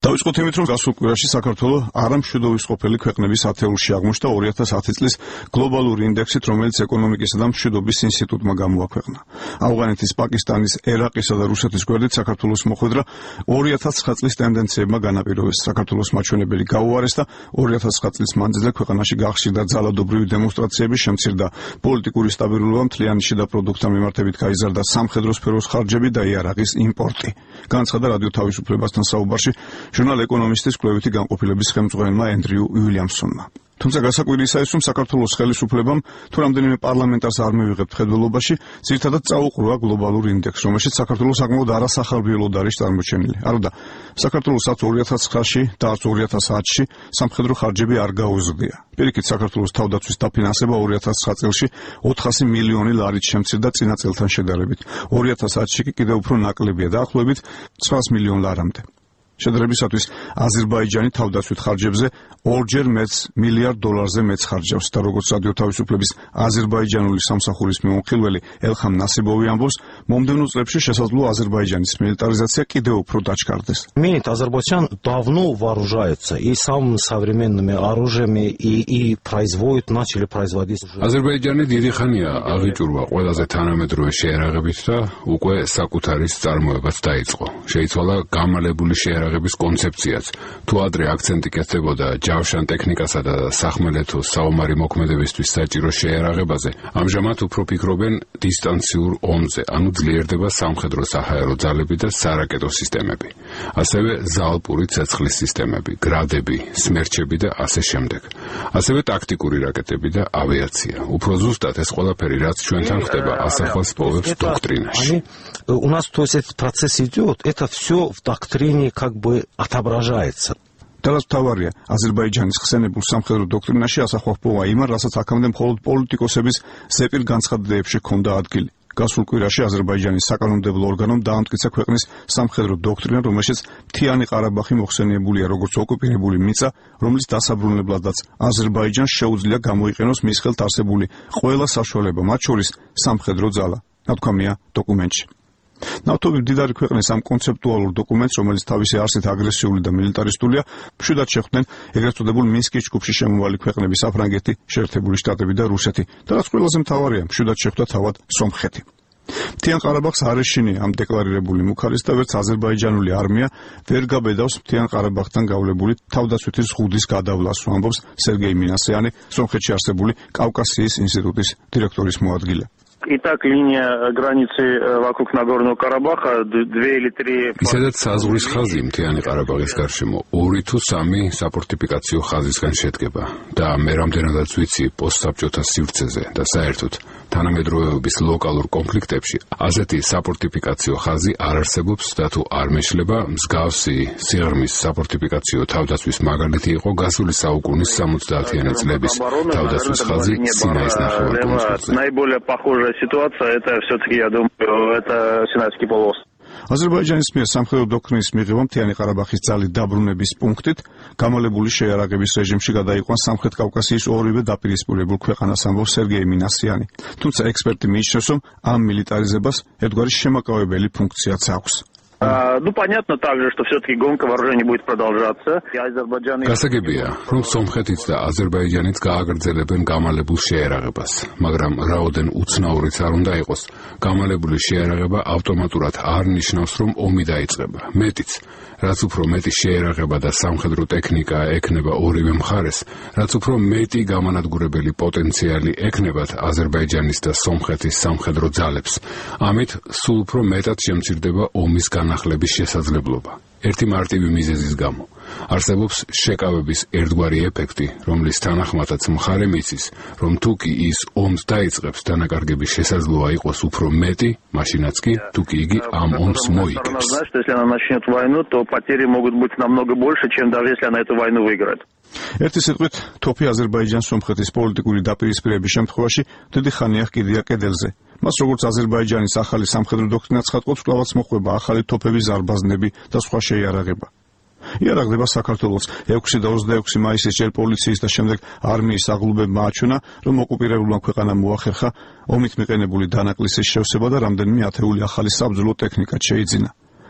დავიწყოთ იმით, რომ გასულ კვირაში საქართველო არა მშვიდობის ყოფილი ქვეყნების ათეულში აღმოჩნდა ორი ათას ათი წლის გლობალური ინდექსით, რომელიც ეკონომიკისა და მშვიდობის ინსტიტუტმა გამოაქვეყნა. ავღანეთის, პაკისტანის, ერაყისა და რუსეთის გვერდით საქართველოს მოხვედრა ორი ათას ცხრა წლის ტენდენციებმა განაპირობეს. საქართველოს მაჩვენებელი გაუარეს და ორი ათას ცხრა წლის მანძილზე ქვეყანაში გახშირდა ძალადობრივი დემონსტრაციები, შემცირდა პოლიტიკური სტაბილურობა, მთლიანი შიდა პროდუქტთან მიმართებით გაიზარდა სამხედრო სფეროს ხარჯები და იარაღის იმპორტი. განაცხადა რადიო თავისუფლებასთან საუბარში ჟურნალ ეკონომისტის კვლევითი განყოფილების ხელმძღვანელმა ენდრიუ უილიამსონმა. თუმცა გასაკვირისა ის, რომ საქართველოს ხელისუფლებამ თუ რამდენიმე პარლამენტარს არ მივიღებთ ხედველობაში, ძირითადად წაუყროა გლობალური ინდექსი, რომელშიც საქართველოს საკმაოდ არასახარბიელოდ არის წარმოჩენილი. აროდა, საქართველოსაც ორი ათას ცხრაში და არც ორი ათას ათში სამხედრო ხარჯები არ გაუზრდია. პირიქით, საქართველოს თავდაცვის დაფინანსება ორი ათას ცხრა წელში ოთხასი მილიონი ლარით შემცირდა წინა წელთან შედარებით. ორი ათას ათში კი კიდევ უფრო ნაკლებია, დაახლოებით ცხრაას მილიონ ლარამდე. შედარებისათვის აზერბაიჯანი თავდაცვით ხარჯებზე ორჯერ მეც მილიარდ დოლარზე მეც ხარჯავს და როგორც რადიო თავისუფლების აზერბაიჯანული სამსახურის მიმოხილველი ელხამ ნასიბოვი ამბობს, მომდევნო წლებში შესაძლოა აზერბაიჯანის მილიტარიზაცია კიდევ უფრო დაჩქარდეს. Имеет Азербайджан давно вооружается и самыми современными оружиями и, и производит, начали производить. აზერბაიჯანი დიდი ხანია აღიჭურვა ყველაზე თანამედროვე შეერაღებით და უკვე საკუთარი წარმოებაც დაიწყო. შეიცვალა გამალებული შეერაღების კონცეფციაც. თუ ადრე აქცენტი კეთდებოდა ჯავშან ტექნიკასა და სახმელეთო საომარი მოქმედებისთვის საჭირო შეერაღებაზე, ამჟამად უფრო ფიქრობენ დისტანციურ ომზე, ანუ ძლიერდება სამხედრო საჰაერო ძალები და სარაკეტო სისტემები. ასევე ზალპური ცეცხლის სისტემები, გრადები, სმერჩები და ასე შემდეგ. ასევე ტაქტიკური რაკეტები და ავიაცია. უფრო ზუსტად ეს ყველაფერი, რაც ჩვენთან ხდება, ასახავს პოვებს დოქტრინაში. У нас, то есть, этот процесс идет, это все в доктрине как бы отображается. Teraz თავარია აზერბაიჯანის ხსენებულ სამხედრო დოქტრინაში ასახვა პოვა იმან, რასაც აქამდე მხოლოდ პოლიტიკოსების ზეპირ განცხადდეებში ჰქონდა ადგილი. გასულ კვირაში აზერბაიჯანის საკანონმდებლო ორგანომ დაამტკიცა ქვეყნის სამხედრო დოქტრინა, რომელშიც მთიანი ყარაბაღი მოხსენიებულია როგორც ოკუპირებული მიწა, რომლის დასაბრუნებლადაც აზერბაიჯანს შეუძლია გამოიყენოს მის ხელთ არსებული ყველა საშუალება, მათ შორის სამხედრო ძალა. ნათქვამია დოკუმენტში. ნავთობის მდიდარი ქვეყნის ამ კონცეპტუალურ დოკუმენტს, რომელიც თავისი არსით აგრესიული და მილიტარისტულია, მშვიდად შეხვდნენ ეგრეთ წოდებულ მინსკის ჯგუფში შემოვალი ქვეყნები საფრანგეთი, შეერთებული შტატები და რუსეთი, და რაც ყველაზე მთავარია, მშვიდად შეხვდა თავად სომხეთი. მთიან ყარაბაღს არ ეშინია ამ დეკლარირებული მუქარის და ვერც აზერბაიჯანული არმია ვერ გაბედავს მთიან ყარაბაღთან გავლებული თავდაცვითი ზღუდის გადავლას, ამბობს სერგეი მინასიანი, სომხეთში არსებული კავკასიის ინსტიტუტის დირექტორის მოადგილე. Итак, линия границы вокруг Нагорного Карабаха две или три. Ისედაც საზღვრის ხაზი მთიანი ყარაბაღის გარშემო ორი თუ სამი საფორტიფიკაციო ხაზისგან შედგება და მე რამდენადაც ვიცი პოსტსაბჭოთა სივრცეზე და საერთოდ თანამედროვეობის ლოკალურ კონფლიქტებში ასეთი საფორტიფიკაციო ხაზი არ არსებობს და თუ არ მეშლება, მსგავსი სიღრმის საფორტიფიკაციო თავდაცვის მაგალითი იყო გასული საუკუნის სამოცდაათიანი წლების თავდაცვის ხაზი სინაის ნახევარკუნძულზე. Наиболее похожая ситуация это все-таки, я думаю, это Синайский полуостров. აზერბაიჯანის მიერ სამხედრო დოქტრინის მიღება მთიანი ყარაბაღის ძალით დაბრუნების პუნქტით გამალებული შეიარაღების რეჟიმში გადაიყვანს სამხრეთ კავკასიის ორივე დაპირისპირებულ ქვეყანას, ამბობს სერგეი მინასიანი. თუმცა ექსპერტი მიიჩნევს, რომ ამ მილიტარიზებას ერთგვარი შემაკავებელი ფუნქციაც აქვს. Ну, понятно также, что все-таки гонка вооружений будет продолжаться. გასაგებია, რომ სომხეთიც და აზერბაიჯანიც გააგრძელებენ გამალებულ შეერაღებას, მაგრამ რაოდენ უცნაურიც არ უნდა იყოს, გამალებული შეერაღება ავტომატურად არ ნიშნავს, რომ ომი დაიწყება. მეტიც, რაც უფრო მეტი შეერაღება და სამხედრო ტექნიკა ექნება ორივე მხარეს, რაც უფრო მეტი გამანადგურებელი პოტენციალი ექნებათ აზერბაიჯანის და სომხეთის სამხედრო ძალებს, ამით სულ უფრო მეტად შემცირდება ომის განახლების შესაძლებლობა. ერთი მარტივი მიზეზის გამო არსებობს შეკავების ერთგვარი ეფექტი, რომლის თანახმადაც მხარე მიცის, რომ თუ კი ის ომს დაიწყებს, დანაკარგების შესაძლოა იყოს უფრო მეტი, მაშინაც კი თუ კი იგი ამ ომს მოიგებს. Если она начнет войну, то потери могут быть намного больше, чем даже если она эту войну выиграет. ერთი სიტყვით, თოფი აზერბაიჯან-სომხეთის პოლიტიკური დაპირისპირების შემთხვევაში დიდი ხანია ჰკიდია კედელზე. მას როგორც აზერბაიჯანის ახალი სამხედრო დოქტრინა ცხადყოფს, კვლავაც მოხვება ახალი თოფების ზარბაზნები და სხვა შეიარაღება. იარაღდება საქართველოს ექვსი და ოცდაექვსი მაისის ჯერ პოლიციის და შემდეგ არმიის აღლუბებმა აჩვენა, რომ ოკუპირებულმა ქვეყანამ მოახერხა ომით მიყენებული დანაკლისის შევსება და რამდენიმე ათეული ახალი საბრძოლო ტექნიკაც შეიძინა.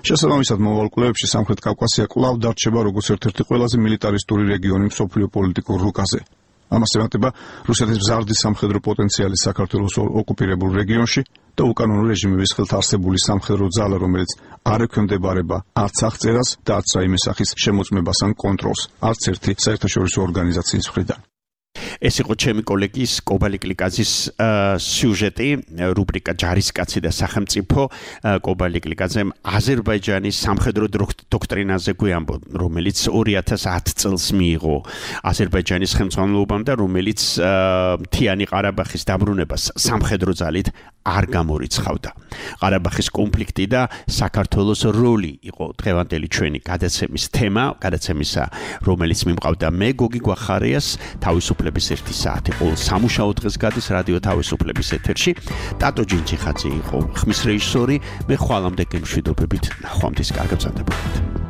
შესაბამისად, მომავალ კვლევებში სამხრეთ კავკასია კვლავ დარჩება როგორც ერთ-ერთი ყველაზე მილიტარისტური რეგიონი მსოფლიო პოლიტიკურ რუკაზე. ამას ემატება რუსეთის მზარდი სამხედრო პოტენციალი საქართველოს ოკუპირებულ რეგიონში და უკანონო რეჟიმების ხელთ არსებული სამხედრო ძალა, რომელიც არ ექვემდებარება არც აღწერას და არც რაიმე სახის შემოწმებას ან კონტროლს, არც ერთი საერთაშორისო ორგანიზაციის მხრიდან. ეს იყო ჩემი კოლეგის კობალი კლიკაძის სიუჟეტი, რუბრიკა ჯარისკაცი და სახელმწიფო. კობალი კლიკაძემ აზერბაიჯანის სამხედრო დოქტრინაზე გვიამბო, რომელიც ორი ათას ათ წელს მიიღო აზერბაიჯანის ხელმძღვანელობამ და რომელიც მთიანი ყარაბაღის დაბრუნებას სამხედრო ძალით არ გამორიცხავდა. ყარაბაღის კონფლიქტი და საქართველოს როლი იყო დღევანდელი ჩვენი გადაცემის თემა, გადაცემისა, რომელიც მიმყავდა მე გოგი გვახარიას, თავისუფლების ერთი საათი ყოველ სამუშაო დღეს გადის რადიო თავისუფლების ეთერში. ტატო ჯინჯიხაძე იყო ხმის რეჟისორი, მე ხვალამდე გემშვიდობებით ნახვამდის კარგ გრძანდებოდეთ.